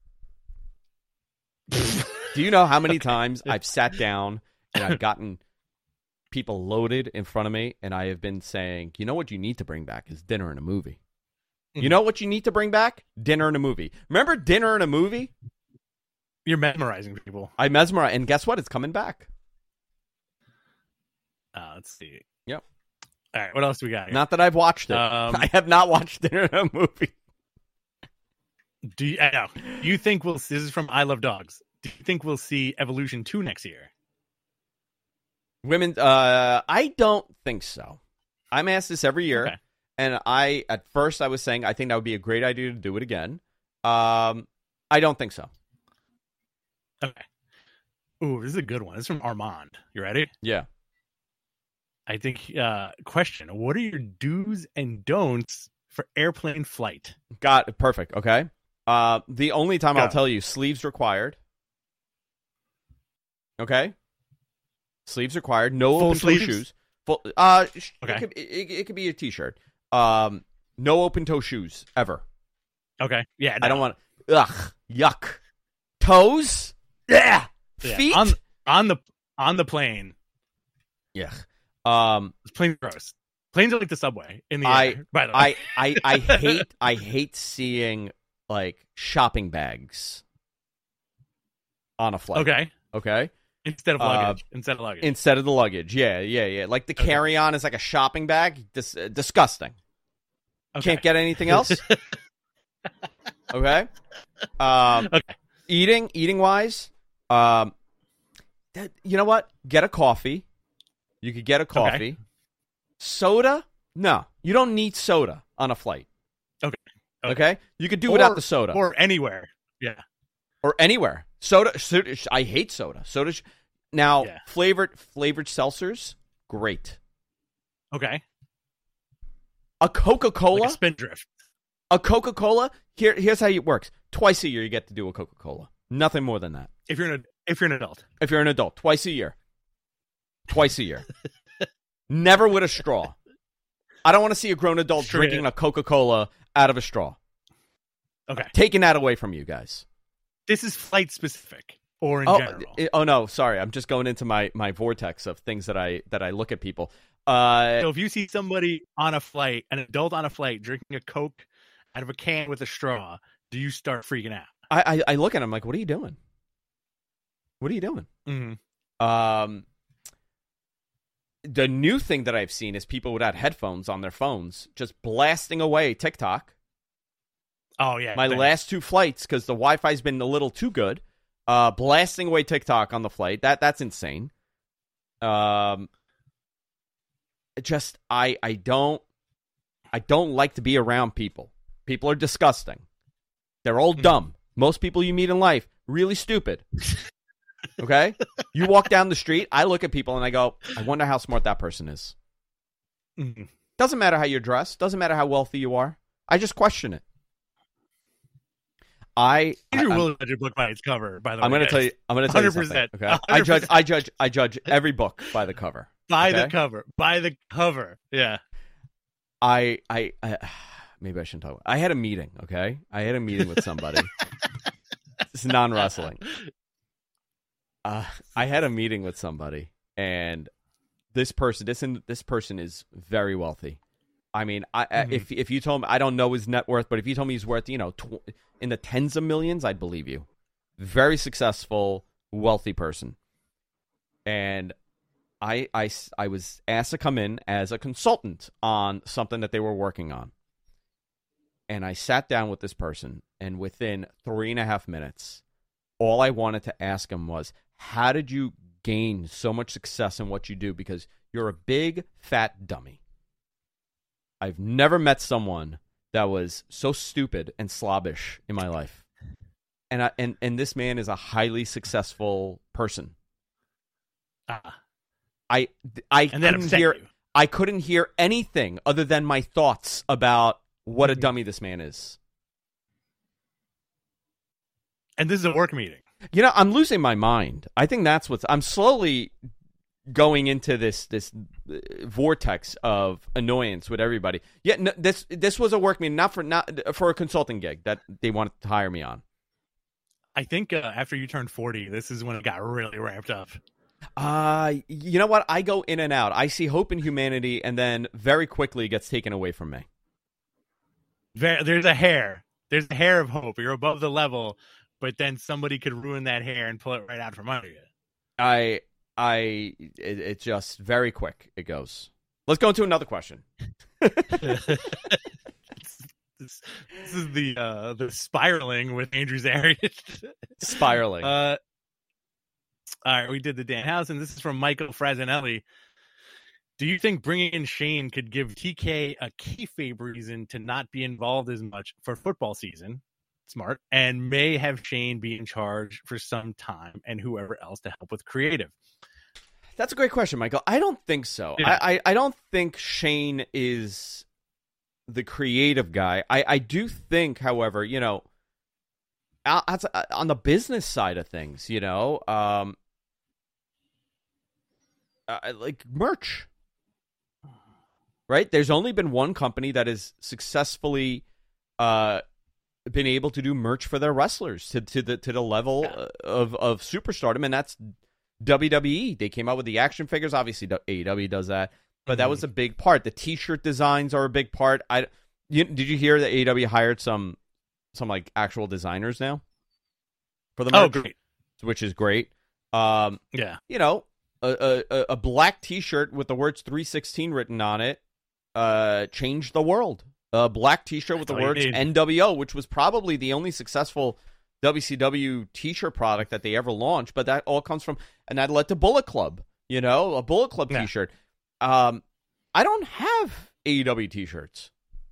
Do you know how many times I've sat down and I've gotten people loaded in front of me and I have been saying, you know what you need to bring back is Dinner and a Movie. You know what you need to bring back? Dinner and a Movie. Remember Dinner and a Movie? You're mesmerizing people. I mesmerize, and guess what? It's coming back. Uh, let's see. Yep. All right, what else do we got here? Not that I've watched it. Um, I have not watched it in a movie. Do you, I know. Do you think we'll? This is from I Love Dogs. Do you think we'll see Evolution two next year? Women, uh, I don't think so. I'm asked this every year, Okay. and I at first I was saying I think that would be a great idea to do it again. Um, I don't think so. Okay. Ooh, this is a good one. This is from Armand. You ready? Yeah. I think. Uh, question: what are your do's and don'ts for airplane flight? Got it. Perfect. Okay. Uh, the only time Go. I'll tell you, sleeves required. Okay. Sleeves required. No Full open toe sleeves? shoes. Full. Uh, sh- Okay. It could, it, it could be a t-shirt. Um, no open toe shoes ever. Okay. Yeah. I no. don't want. Ugh. Yuck. Toes. Yeah. Yeah, Feet. on on the on the plane. Yeah. Um. Planes are gross. Planes are like the subway in the I- air. By the way, I, I I hate I hate seeing like shopping bags on a flight. okay. Okay. Instead of Uh, luggage. Instead of luggage. Instead of the luggage. Yeah, yeah, yeah. Like the Okay. carry-on is like a shopping bag. Dis- uh, disgusting. Okay. Can't get anything else. Okay. Um, Okay. Eating, eating wise, um, that, you know what? Get a coffee. You could get a coffee. Soda? No, you don't need soda on a flight. Okay. Okay. Okay. You could do Or- without the soda or anywhere. Yeah. or anywhere. Soda, soda. I hate soda. Soda. sh- Now Yeah. flavored flavored seltzers, great. Okay. A Coca-Cola. Like a spindrift. A Coca-Cola, here, here's how it works. Twice a year you get to do a Coca-Cola. Nothing more than that. If you're an if you're an adult. If you're an adult, twice a year. Twice a year. Never with a straw. I don't want to see a grown adult Straight drinking in. a Coca-Cola out of a straw. Okay. Taking that away from you guys. This is flight specific or in Oh, general. it- oh no, sorry. I'm just going into my, my vortex of things that I that I look at people. Uh, So if you see somebody on a flight, an adult on a flight, drinking a Coke out of a can with a straw, do you start freaking out? I, I I look at him like, what are you doing? What are you doing? Mm-hmm. Um, the new thing that I've seen is people without headphones on their phones just blasting away TikTok. Oh yeah. My thanks. last two flights, because the Wi-Fi's been a little too good, uh, blasting away TikTok on the flight. That that's insane. Um, it just I I don't I don't like to be around people. People are disgusting. They're all dumb. Most people you meet in life really stupid. Okay? You walk down the street, I look at people and I go, I wonder how smart that person is. Mhm. Doesn't matter how you're dressed, doesn't matter how wealthy you are. I just question it. I, I Andrew I'm, will judge a book by its cover. By the way, I'm going to guys. tell you. I'm going to tell you something. one hundred percent. Okay, I judge. I judge. I judge every book by the cover. by okay? the cover. By the cover. Yeah. I, I, I, maybe I shouldn't talk. I had a meeting. Okay, I had a meeting with somebody. It's non wrestling. Uh, I had a meeting with somebody, and this person, this in, this person is very wealthy. I mean, I, Mhm. if if you told me, I don't know his net worth, but if you told me he's worth, you know, tw- in the tens of millions, I'd believe you. Very successful, wealthy person. And I, I, I was asked to come in as a consultant on something that they were working on. And I sat down with this person, and within three and a half minutes, all I wanted to ask him was, how did you gain so much success in what you do? Because you're a big, fat dummy. I've never met someone that was so stupid and slobbish in my life. And I, and, and this man is a highly successful person. Ah. I, I And that couldn't upset hear you. I couldn't hear anything other than my thoughts about what a Mhm. dummy this man is. And this is a work meeting. You know, I'm losing my mind. I think that's what's. I'm slowly going into this this uh, vortex of annoyance with everybody. Yeah, no, this this was a work meeting, not for not for a consulting gig that they wanted to hire me on. I think uh, after you turned forty, this is when it got really ramped up. Uh, you know what? I go in and out. I see hope in humanity, and then very quickly it gets taken away from me. There, there's a hair. There's a hair of hope. You're above the level, but then somebody could ruin that hair and pull it right out from under you. I I it, it just very quick it goes. Let's go into another question. this, this, this is the uh, the spiraling with Andrew Zarian. Spiraling. Uh, all right, we did the Danhausen. This is from Michael Frasinelli. Do you think bringing in Shane could give T K a kayfabe reason to not be involved as much for football season? Smart. And may have Shane be in charge for some time and whoever else to help with creative. That's a great question, Michael. I don't think so. Yeah. I, I, I don't think Shane is the creative guy. I, I do think, however, you know, on the business side of things, you know, um, uh, like merch, right? There's only been one company that has successfully uh, been able to do merch for their wrestlers to to the to the level Yeah. of of superstardom, and that's W W E. They came out with the action figures. Obviously, A E W does that, but that Mhm. was a big part. The T-shirt designs are a big part. I you, did you hear that A E W hired some some like actual designers now for the merch, Oh, great. which is great. Um, Yeah. you know, a, a a black T-shirt with the words three sixteen written on it uh, changed the world. A black T-shirt with That's the all you words need. N W O, which was probably the only successful W C W T-shirt product that they ever launched, but that all comes from, and that led to Bullet Club, you know, a Bullet Club Yeah. T-shirt. Um, I don't have A E W T-shirts.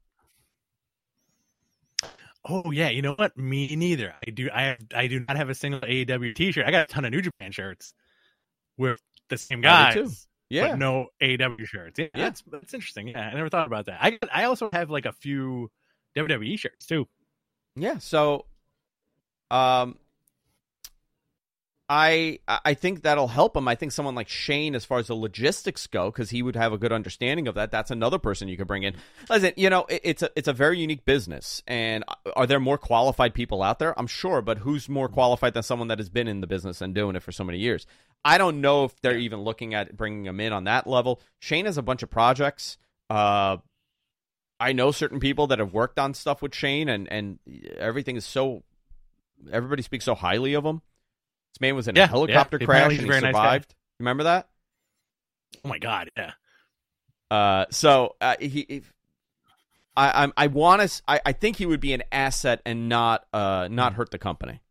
Oh yeah, you know what? Me neither. I do. I I do not have a single A E W T-shirt. I got a ton of New Japan shirts with the same I guys, do too. Yeah. but no A E W shirts. Yeah, Yeah. that's that's interesting. Yeah, I never thought about that. I I also have like a few W W E shirts too. Yeah, so um I I think that'll help him. I think someone like Shane, as far as the logistics go, because he would have a good understanding of that. That's another person you could bring in. Listen, you know, it, it's a it's a very unique business, and are there more qualified people out there? I'm sure, but who's more qualified than someone that has been in the business and doing it for so many years? I don't know if they're even looking at bringing him in on that level. Shane has a bunch of projects. Uh, I know certain people that have worked on stuff with Shane, and and everything is so. Everybody speaks so highly of him. This man was in Yeah, a helicopter yeah. crash Apparently and he's he a very nice guy. survived. Remember that? Oh my god, yeah. Uh, so uh, he, if, I, I'm, I want to. I, I think he would be an asset and not, uh, not hurt the company.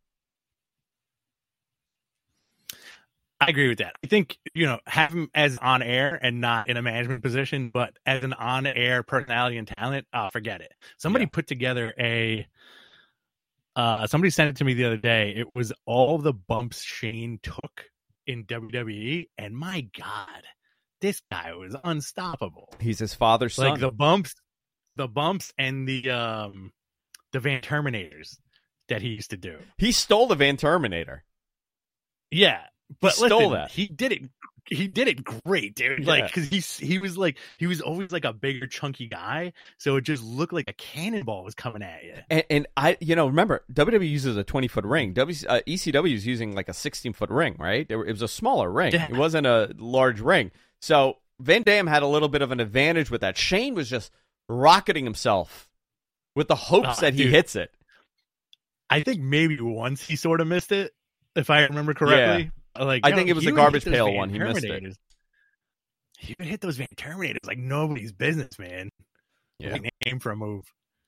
I agree with that. I think, you know, have him as on air and not in a management position, but as an on air personality and talent, uh, forget it. Somebody Yeah. put together a, uh, somebody sent it to me the other day. It was all the bumps Shane took in W W E, and my God, this guy was unstoppable. He's his father's son. Like the bumps, the bumps and the, um, the Van Terminators that he used to do. he stole the Van Terminator. Yeah. But He stole listen, that. he did it. He did it great, dude. Yeah. Like, because he's he was like he was always like a bigger, chunky guy, so it just looked like a cannonball was coming at you. And, and I, you know, remember W W E uses a twenty foot ring. W uh, E C W is using like a sixteen foot ring, right? It, it was a smaller ring. Yeah. It wasn't a large ring. So Van Dam had a little bit of an advantage with that. Shane was just rocketing himself with the hopes Oh, that he dude. hits it. I think maybe once he sort of missed it, if I remember correctly. Like, I yo, think it was he the would hit garbage those pail Van one. He missed it. Terminators. He would hit those Van Terminators like nobody's business, man. Yeah. Like, name for a move.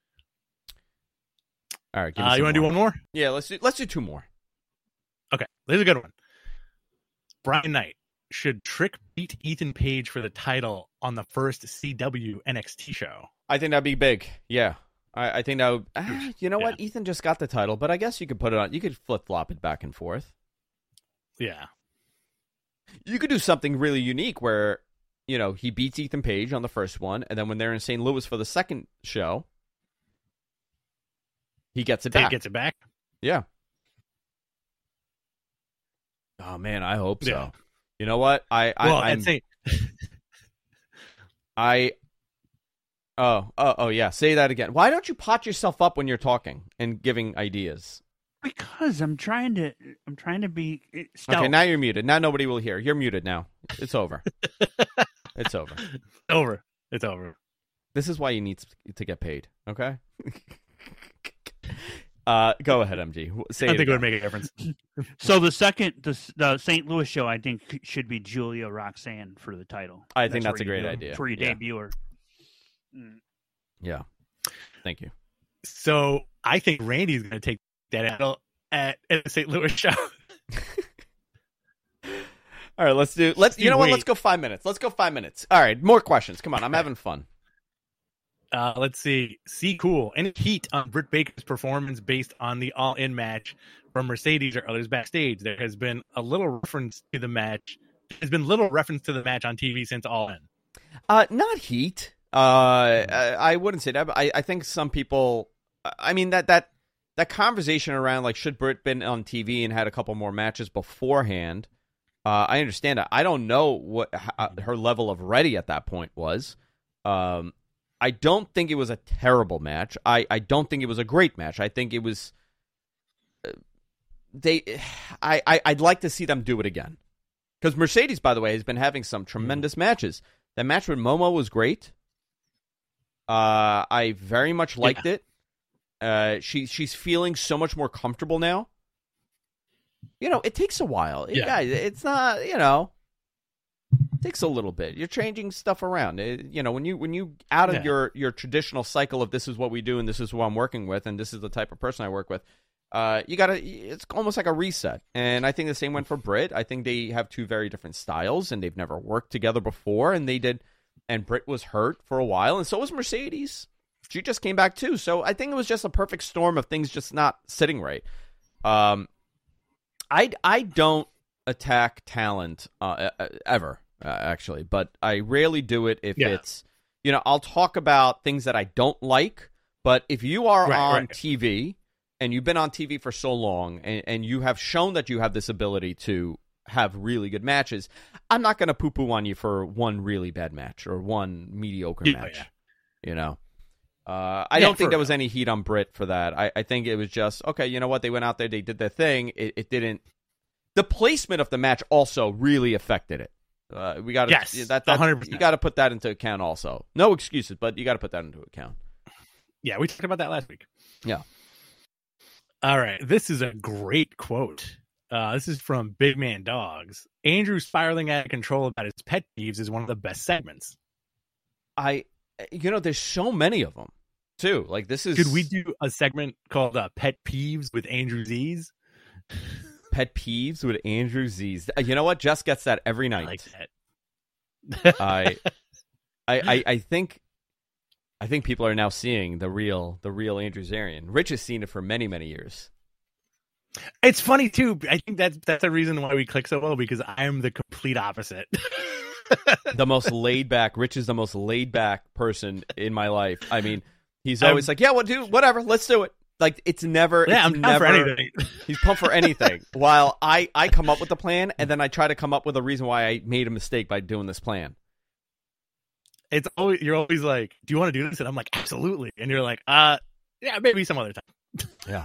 All right. Give me Uh, some you want to do one more? Yeah, let's do, let's do two more. Okay, this is a good one. Brian Knight, should Trick beat Ethan Page for the title on the first C W N X T show? I think that'd be big. Yeah. I, I think that would, ah, you know Yeah. what? Ethan just got the title, but I guess you could put it on. You could flip flop it back and forth. Yeah. You could do something really unique where, you know, he beats Ethan Page on the first one, and then when they're in Saint Louis for the second show, he gets it Tate back. gets it back. Yeah. Oh man, I hope so. Yeah. You know what? I I Well, I'm, I'd say I oh oh oh yeah. Say that again. Why don't you pot yourself up when you're talking and giving ideas? Because I'm trying to, I'm trying to be uh, stealth. Okay, now you're muted. Now nobody will hear. You're muted now. It's over. It's over. over. It's over. This is why you need to get paid. Okay. Uh, go ahead, M G. Say I it think it would again. make a difference. So the second, the, the Saint Louis show, I think should be Julia Roxanne for the title. I think that's where a great you, idea. That's where you Yeah. debut her. Mm. Yeah. Thank you. So I think Randy's going to take that out at, at the Saint Louis show. All right, let's do. Let's. You know what? Wait. Let's go five minutes. Let's go five minutes. All right, more questions. Come on, I'm having fun. Uh, let's see. See, cool. Any heat on Britt Baker's performance based on the All In match from Mercedes or others backstage? There has been a little reference to the match. There's been little reference to the match on T V since All In. Uh, not heat. Uh, I, I wouldn't say that. But I, I think some people. I mean that that that conversation around like should Britt been on T V and had a couple more matches beforehand. Uh, I understand that. I don't know what uh, her level of ready at that point was. Um, I don't think it was a terrible match. I, I don't think it was a great match. I think it was. Uh, they, I, I I'd like to see them do it again, because Mercedes, by the way, has been having some tremendous matches. That match with Momo was great. Uh, I very much liked yeah. it. Uh, she she's feeling so much more comfortable now. You know, it takes a while. Yeah. Guys, it's not, you know, it takes a little bit. You're changing stuff around. It, you know, when you when you out of yeah. your, your traditional cycle of this is what we do and this is who I'm working with and this is the type of person I work with, uh, you got to, it's almost like a reset. And I think the same went for Britt. I think they have two very different styles and they've never worked together before. And they did, and Britt was hurt for a while. And so was Mercedes. She just came back too. So I think it was just a perfect storm of things just not sitting right. Um, I, I don't attack talent uh, ever, uh, actually, but I rarely do it if yeah. it's, you know, I'll talk about things that I don't like, but if you are right, on right. T V and you've been on T V for so long and, and you have shown that you have this ability to have really good matches, I'm not going to poo-poo on you for one really bad match or one mediocre yeah, match, yeah. you know? Uh, I yeah, don't think there real. was any heat on Britt for that. I, I think it was just, okay, you know what? They went out there, they did their thing. It, it didn't. The placement of the match also really affected it. Uh, we got to yes, that, that one hundred percent. You got to put that into account also. No excuses, but you got to put that into account. Yeah, we talked about that last week. Yeah. All right, this is a great quote. Uh, this is from Big Man Dogs. Andrew spiraling out of control about his pet peeves is one of the best segments. I, you know, there's so many of them too. Like this is. Could we do a segment called uh, Pet Peeves with Andrew Z's? Pet peeves with Andrew Z's. You know what? Jess gets that every night. I like that. I, I, I, I think, I think people are now seeing the real, the real Andrew Zarian. Rich has seen it for many, many years. It's funny too. I think that's that's the reason why we click so well, because I am the complete opposite. The most laid back. Rich is the most laid back person in my life. I mean, he's always um, like, "Yeah, well, dude, whatever, let's do it." Like it's never. Yeah, it's I'm never, pumped for anything. He's pumped for anything. While I I come up with a plan and then I try to come up with a reason why I made a mistake by doing this plan. It's always you're always like, "Do you want to do this?" And I'm like, "Absolutely." And you're like, "Uh, yeah, maybe some other time." Yeah.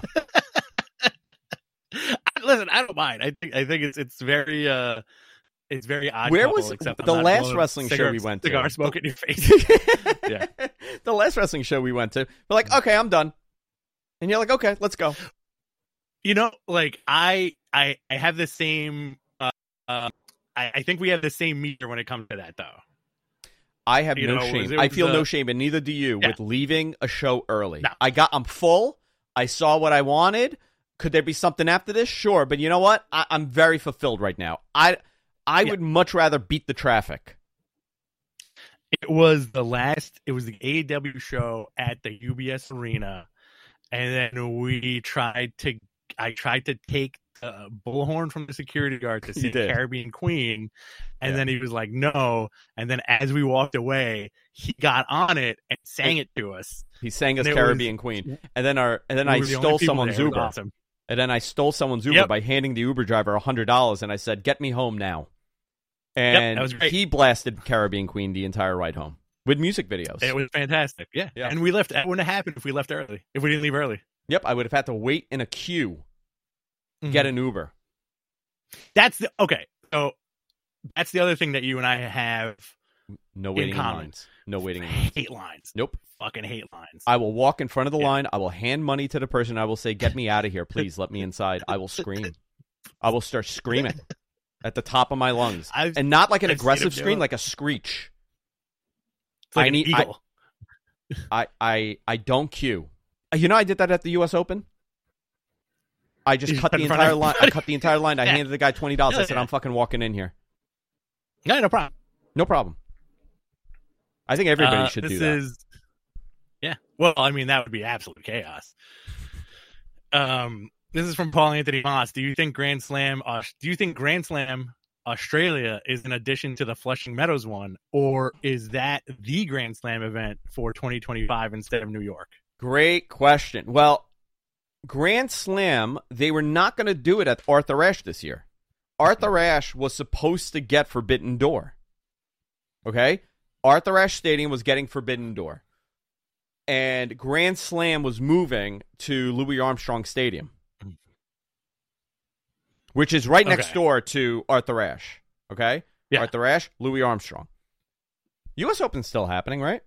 Listen, I don't mind. I think I think it's it's very uh it's very odd. Where couple, was except the I'm not last wrestling cigar, show we went to? Cigar smoke in your face. Yeah. The last wrestling show we went to, we're like, okay, I'm done. And you're like, okay, let's go. You know, like I I I have the same. Uh, uh, I I think we have the same meter when it comes to that, though. I have you no know, shame. was, I feel uh, no shame, and neither do you, yeah. with leaving a show early. No. I got, I'm full. I saw what I wanted. Could there be something after this? Sure, but you know what? I, I'm very fulfilled right now. I I yeah. would much rather beat the traffic. It was the last. It was the A E W show at the U B S Arena, and then we tried to. I tried to take a bullhorn from the security guard to see Caribbean Queen, and yeah. then he was like, "No." And then as we walked away, he got on it and sang it to us. He sang us Caribbean was, Queen, and then our and then we I stole someone's Uber. Awesome. And then I stole someone's Uber yep. by handing the Uber driver a hundred dollars, and I said, "Get me home now." And yep, that was great. He blasted Caribbean Queen the entire ride home with music videos. It was fantastic. Yeah, yeah. And we left. That wouldn't have happened if we left early. If we didn't leave early. Yep, I would have had to wait in a queue, mm-hmm. get an Uber. That's the okay. So that's the other thing that you and I have No waiting in, in lines. No waiting in I lines. hate lines. Nope. Fucking hate lines. I will walk in front of the Yeah. line. I will hand money to the person. I will say, "Get me out of here, please. Let me inside." I will scream. I will start screaming at the top of my lungs, I've, and not like an I've seen aggressive him do scream, it. like a screech. It's like I an need. I, eagle. I I I don't queue. You know, I did that at the U S Open. I just You cut put the in front entire of line. I cut the entire line. I Yeah. handed the guy twenty dollars. I said, Yeah. "I'm fucking walking in here. Yeah, no problem. No problem." I think everybody Uh, should this do that. Is, yeah. Well, I mean, that would be absolute chaos. Um, this is from Paul Anthony Moss. Do you think Grand Slam? Uh, do you think Grand Slam Australia is an addition to the Flushing Meadows one, or is that the Grand Slam event for twenty twenty-five instead of New York? Great question. Well, Grand Slam, they were not going to do it at Arthur Ashe this year. Arthur Ashe was supposed to get Forbidden Door. Okay? Arthur Ashe Stadium was getting Forbidden Door. And Grand Slam was moving to Louis Armstrong Stadium, which is right next Okay. door to Arthur Ashe. Okay? Yeah. Arthur Ashe, Louis Armstrong. U S Open's still happening, right?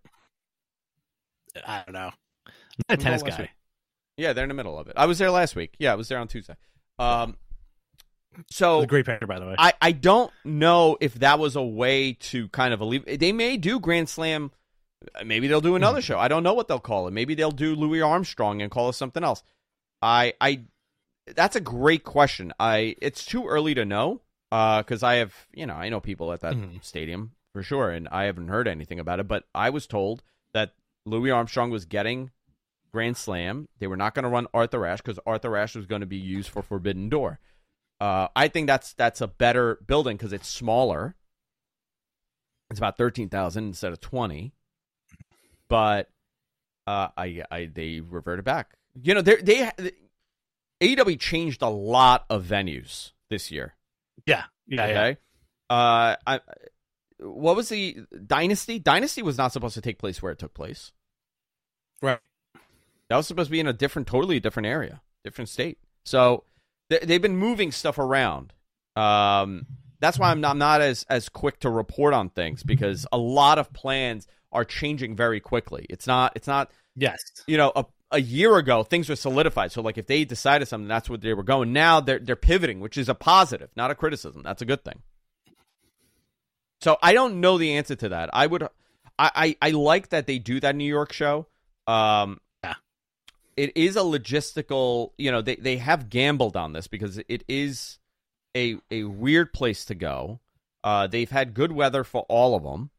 I don't know. I'm not a tennis last guy. week. Yeah, they're in the middle of it. I was there last week. Yeah, I was there on Tuesday. Um, so It was a great picture, by the way. I, I don't know if that was a way to kind of alleviate. They may do Grand Slam. Maybe they'll do another show. I don't know what they'll call it. Maybe they'll do Louis Armstrong and call it something else. I I that's a great question. I it's too early to know because uh, I have you know I know people at that Mhm. stadium for sure, and I haven't heard anything about it. But I was told that Louis Armstrong was getting Grand Slam. They were not going to run Arthur Ashe because Arthur Ashe was going to be used for Forbidden Door. Uh, I think that's that's a better building because it's smaller. It's about thirteen thousand instead of twenty. But uh, I, I they reverted back. You know, they they A E W changed a lot of venues this year. yeah. Yeah. yeah. Okay, uh, I what was the Dynasty? Dynasty was not supposed to take place where it took place. Right. That was supposed to be in a different, totally different area, different state. So they, they've been moving stuff around. Um, that's why I'm not, I'm not as as quick to report on things because a lot of plans are changing very quickly. It's not, it's not, Yes. you know, a, a year ago things were solidified. So like if they decided something, that's what they were going. Now they're they're pivoting, which is a positive, not a criticism. That's a good thing. So I don't know the answer to that. I would, I I, I like that they do that New York show. Um, Yeah. It is a logistical, you know, they they have gambled on this because it is a a weird place to go. Uh, they've had good weather for all of them.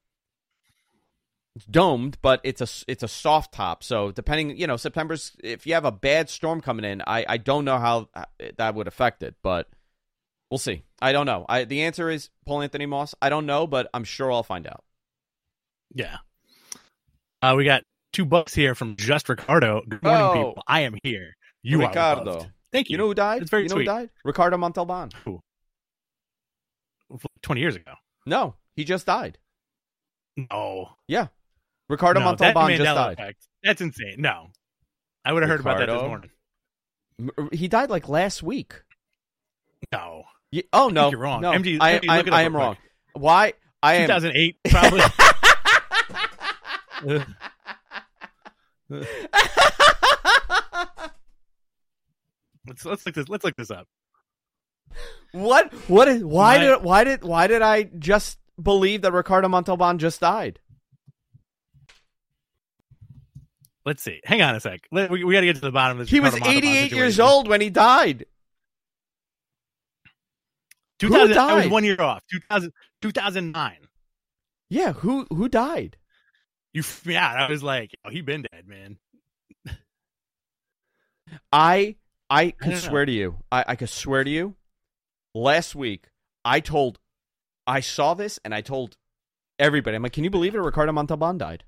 It's domed, but it's a it's a soft top. So depending, you know, September's if you have a bad storm coming in, I, I don't know how that would affect it, but we'll see. I don't know. I the answer is Paul Anthony Moss. I don't know, but I'm sure I'll find out. Yeah. Uh, we got two bucks here from Just Ricardo. Good morning, Oh. people. I am here. You Ricardo. are loved. Thank you. You know who died? It's very you know sweet. who died? Ricardo Montalban. twenty years ago. No, he just died. No. Yeah. Ricardo no, that Montalban just Mandela died. effect. That's insane. No. I would have heard about that this Ricardo. morning. M- He died like last week. No. Ye- oh think no, you're wrong. No, M G, I, M G, I, look it I up am real wrong. Why? I am. two thousand eight, probably. let's let's look this let's look this up. What? What is? Why My- did? Why did? Why did I just believe that Ricardo Montalban just died? Let's see. Hang on a sec. Let, we we got to get to the bottom of this. He was Ricardo Montalban eighty-eight years situation. old when he died. two thousand, Who I was died? one year off. two thousand, two thousand nine. Yeah. Who? Who died? You yeah, I was like, oh, he been dead, man. I. I could don't swear know. to you. I, I could swear to you. Last week, I told. I saw this and I told everybody. I'm like, can you believe it? Ricardo Montalban died.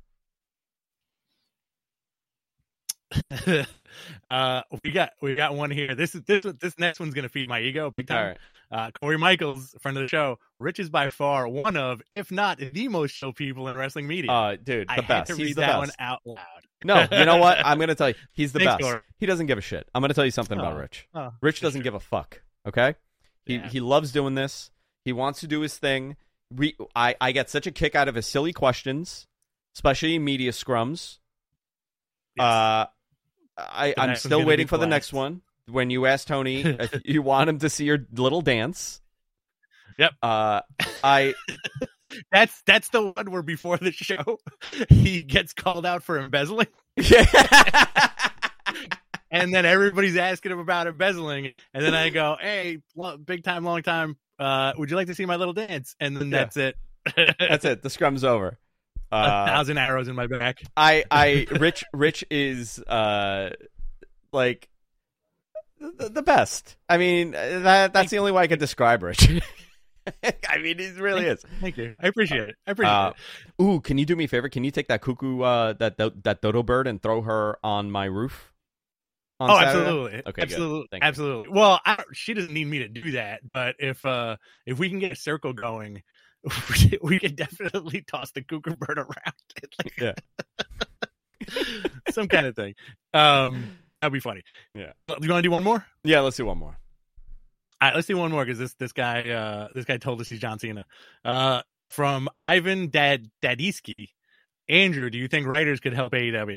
uh, we got we got one here. This is this this next one's gonna feed my ego big time. All right. Uh, Corey Michaels, friend of the show. Rich is by far one of, if not the most show people in wrestling media. Uh, dude, the I best. had to He's read the that best. one out loud. No, you know what? I'm going to tell you. He's the Thanks, best. Corey. He doesn't give a shit. I'm going to tell you something about Oh. Rich. Oh, Rich for doesn't sure. give a fuck, okay? He Yeah. he loves doing this. He wants to do his thing. we I, I get such a kick out of his silly questions, especially in media scrums. Yes. Uh, I, I'm still waiting for the next one. When you ask Tony if you want him to see your little dance. Yep. Uh, I. that's that's the one where before the show he gets called out for embezzling. Yeah. And then everybody's asking him about embezzling, and then I go, "Hey, big time, long time. Uh, would you like to see my little dance?" And then that's yeah. it. That's it. The scrum's over. Uh, A thousand arrows in my back. I, I, Rich, Rich is uh, like the, the best. I mean, that that's the only way I can describe Rich. I mean, he really Thank is. Thank you. I appreciate it. I appreciate uh, it. Ooh, can you do me a favor? Can you take that cuckoo, uh, that that dodo bird, and throw her on my roof? On oh, Saturday? absolutely. Okay, absolutely. Absolutely. You. Well, I, she doesn't need me to do that, but if uh, if we can get a circle going, we, we can definitely toss the cuckoo bird around. Like, yeah. Some kind of thing. Um, that'd be funny. Yeah. You want to do one more? Yeah, let's do one more. All right, let's do one more because this this guy uh, this guy told us he's John Cena. Uh, from Ivan Dad Dadiski. Andrew, do you think writers could help A E W?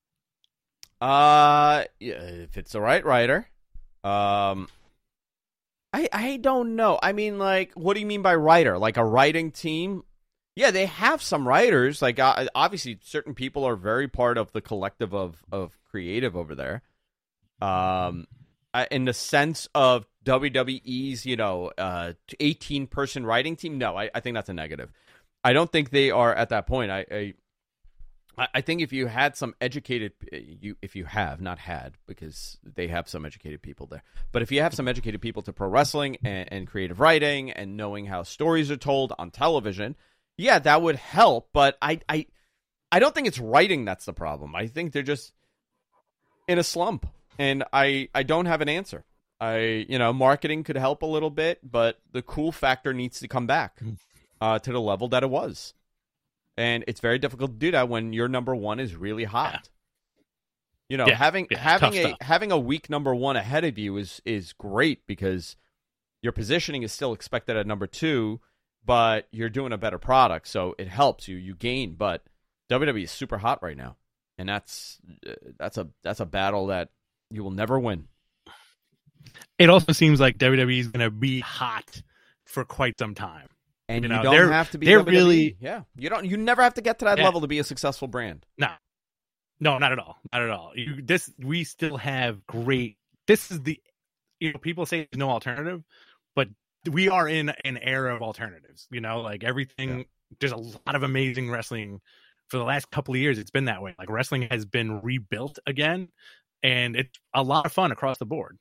Uh, yeah, if it's the right writer, um, I I don't know. I mean, like, what do you mean by writer? Like a writing team? Yeah, they have some writers. Like, uh, obviously, certain people are very part of the collective of of creative over there. Um, in the sense of W W E's, you know, uh, eighteen person writing team. No, I, I think that's a negative. I don't think they are at that point. I. I I think if you had some educated, you if you have not had, because they have some educated people there, but if you have some educated people to pro wrestling and, and creative writing and knowing how stories are told on television, yeah, that would help. But I, I, I don't think it's writing that's the problem. I think they're just in a slump, and I, I don't have an answer. I, you know, marketing could help a little bit, but the cool factor needs to come back uh, to the level that it was. And it's very difficult to do that when your number one is really hot. Yeah. You know, yeah, having yeah, having a stuff. having a weak number one ahead of you is is great because your positioning is still expected at number two, but you're doing a better product, so it helps you. You gain, but W W E is super hot right now, and that's uh, that's a that's a battle that you will never win. It also seems like W W E is going to be hot for quite some time. And you, you know, don't have to be they're W W E. really Yeah. You don't you never have to get to that yeah. level to be a successful brand. No. No, not at all. Not at all. You, this we still have great this is the you know, people say there's no alternative, but we are in an era of alternatives. You know, like everything yeah. there's a lot of amazing wrestling for the last couple of years. It's been that way. Like wrestling has been rebuilt again, and it's a lot of fun across the board.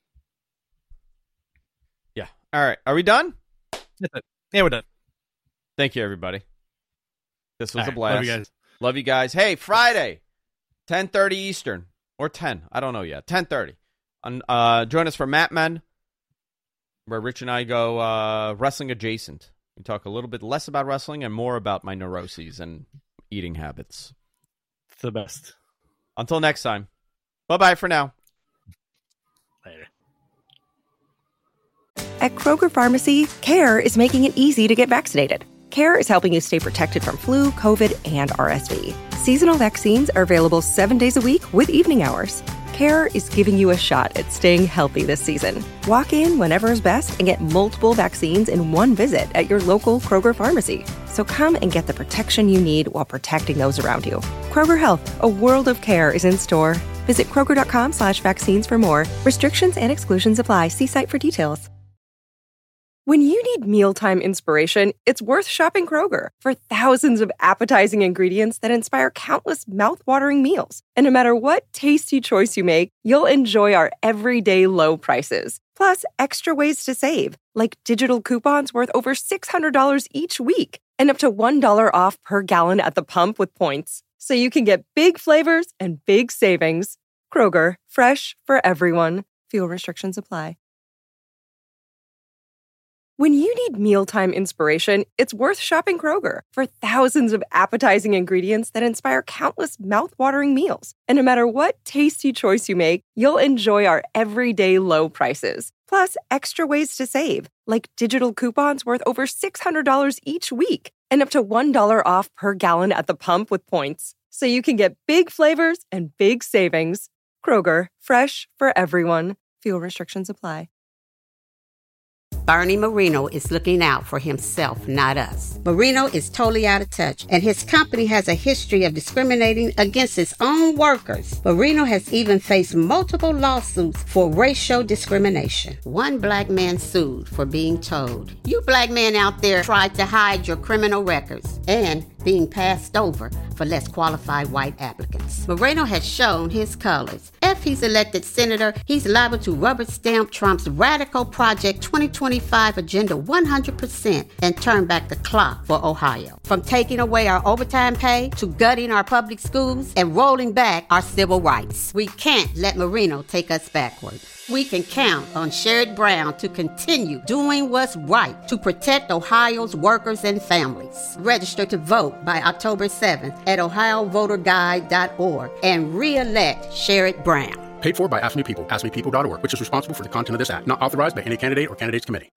Yeah. All right. Are we done? That's it. Yeah, we're done. Thank you, everybody. This was All a right, blast. love you guys. Love you guys. Hey, Friday, ten thirty Eastern. Or ten. I don't know yet. ten thirty. Uh, join us for Mat Men, where Rich and I go uh, wrestling adjacent. We talk a little bit less about wrestling and more about my neuroses and eating habits. It's the best. Until next time. Bye-bye for now. Later. At Kroger Pharmacy, CARE is making it easy to get vaccinated. CARE is helping you stay protected from flu, COVID, and R S V. Seasonal vaccines are available seven days a week with evening hours. CARE is giving you a shot at staying healthy this season. Walk in whenever is best and get multiple vaccines in one visit at your local Kroger Pharmacy. So come and get the protection you need while protecting those around you. Kroger Health, a world of care is in store. Visit Kroger.com slash vaccines for more. Restrictions and exclusions apply. See site for details. When you need mealtime inspiration, it's worth shopping Kroger for thousands of appetizing ingredients that inspire countless mouth-watering meals. And no matter what tasty choice you make, you'll enjoy our everyday low prices. Plus, extra ways to save, like digital coupons worth over six hundred dollars each week and up to one dollar off per gallon at the pump with points. So you can get big flavors and big savings. Kroger, fresh for everyone. Fuel restrictions apply. When you need mealtime inspiration, it's worth shopping Kroger for thousands of appetizing ingredients that inspire countless mouth-watering meals. And no matter what tasty choice you make, you'll enjoy our everyday low prices. Plus, Plus, extra ways to save, like digital coupons worth over six hundred dollars each week and up to one dollar off per gallon at the pump with points. So you can get big flavors and big savings. Kroger, fresh for everyone. Fuel restrictions apply. Bernie Marino is looking out for himself, not us. Marino is totally out of touch, and his company has a history of discriminating against its own workers. Marino has even faced multiple lawsuits for racial discrimination. One black man sued for being told, "You black men out there tried to hide your criminal records," and being passed over for less qualified white applicants. Moreno has shown his colors. If he's elected senator, he's liable to rubber stamp Trump's radical Project twenty twenty-five agenda one hundred percent and turn back the clock for Ohio. From taking away our overtime pay to gutting our public schools and rolling back our civil rights. We can't let Marino take us backward. We can count on Sherrod Brown to continue doing what's right to protect Ohio's workers and families. Register to vote by October seventh at ohio voter guide dot org and re-elect Sherrod Brown. Paid for by Ask Me People, ask me people dot org, which is responsible for the content of this act. Not authorized by any candidate or candidates committee.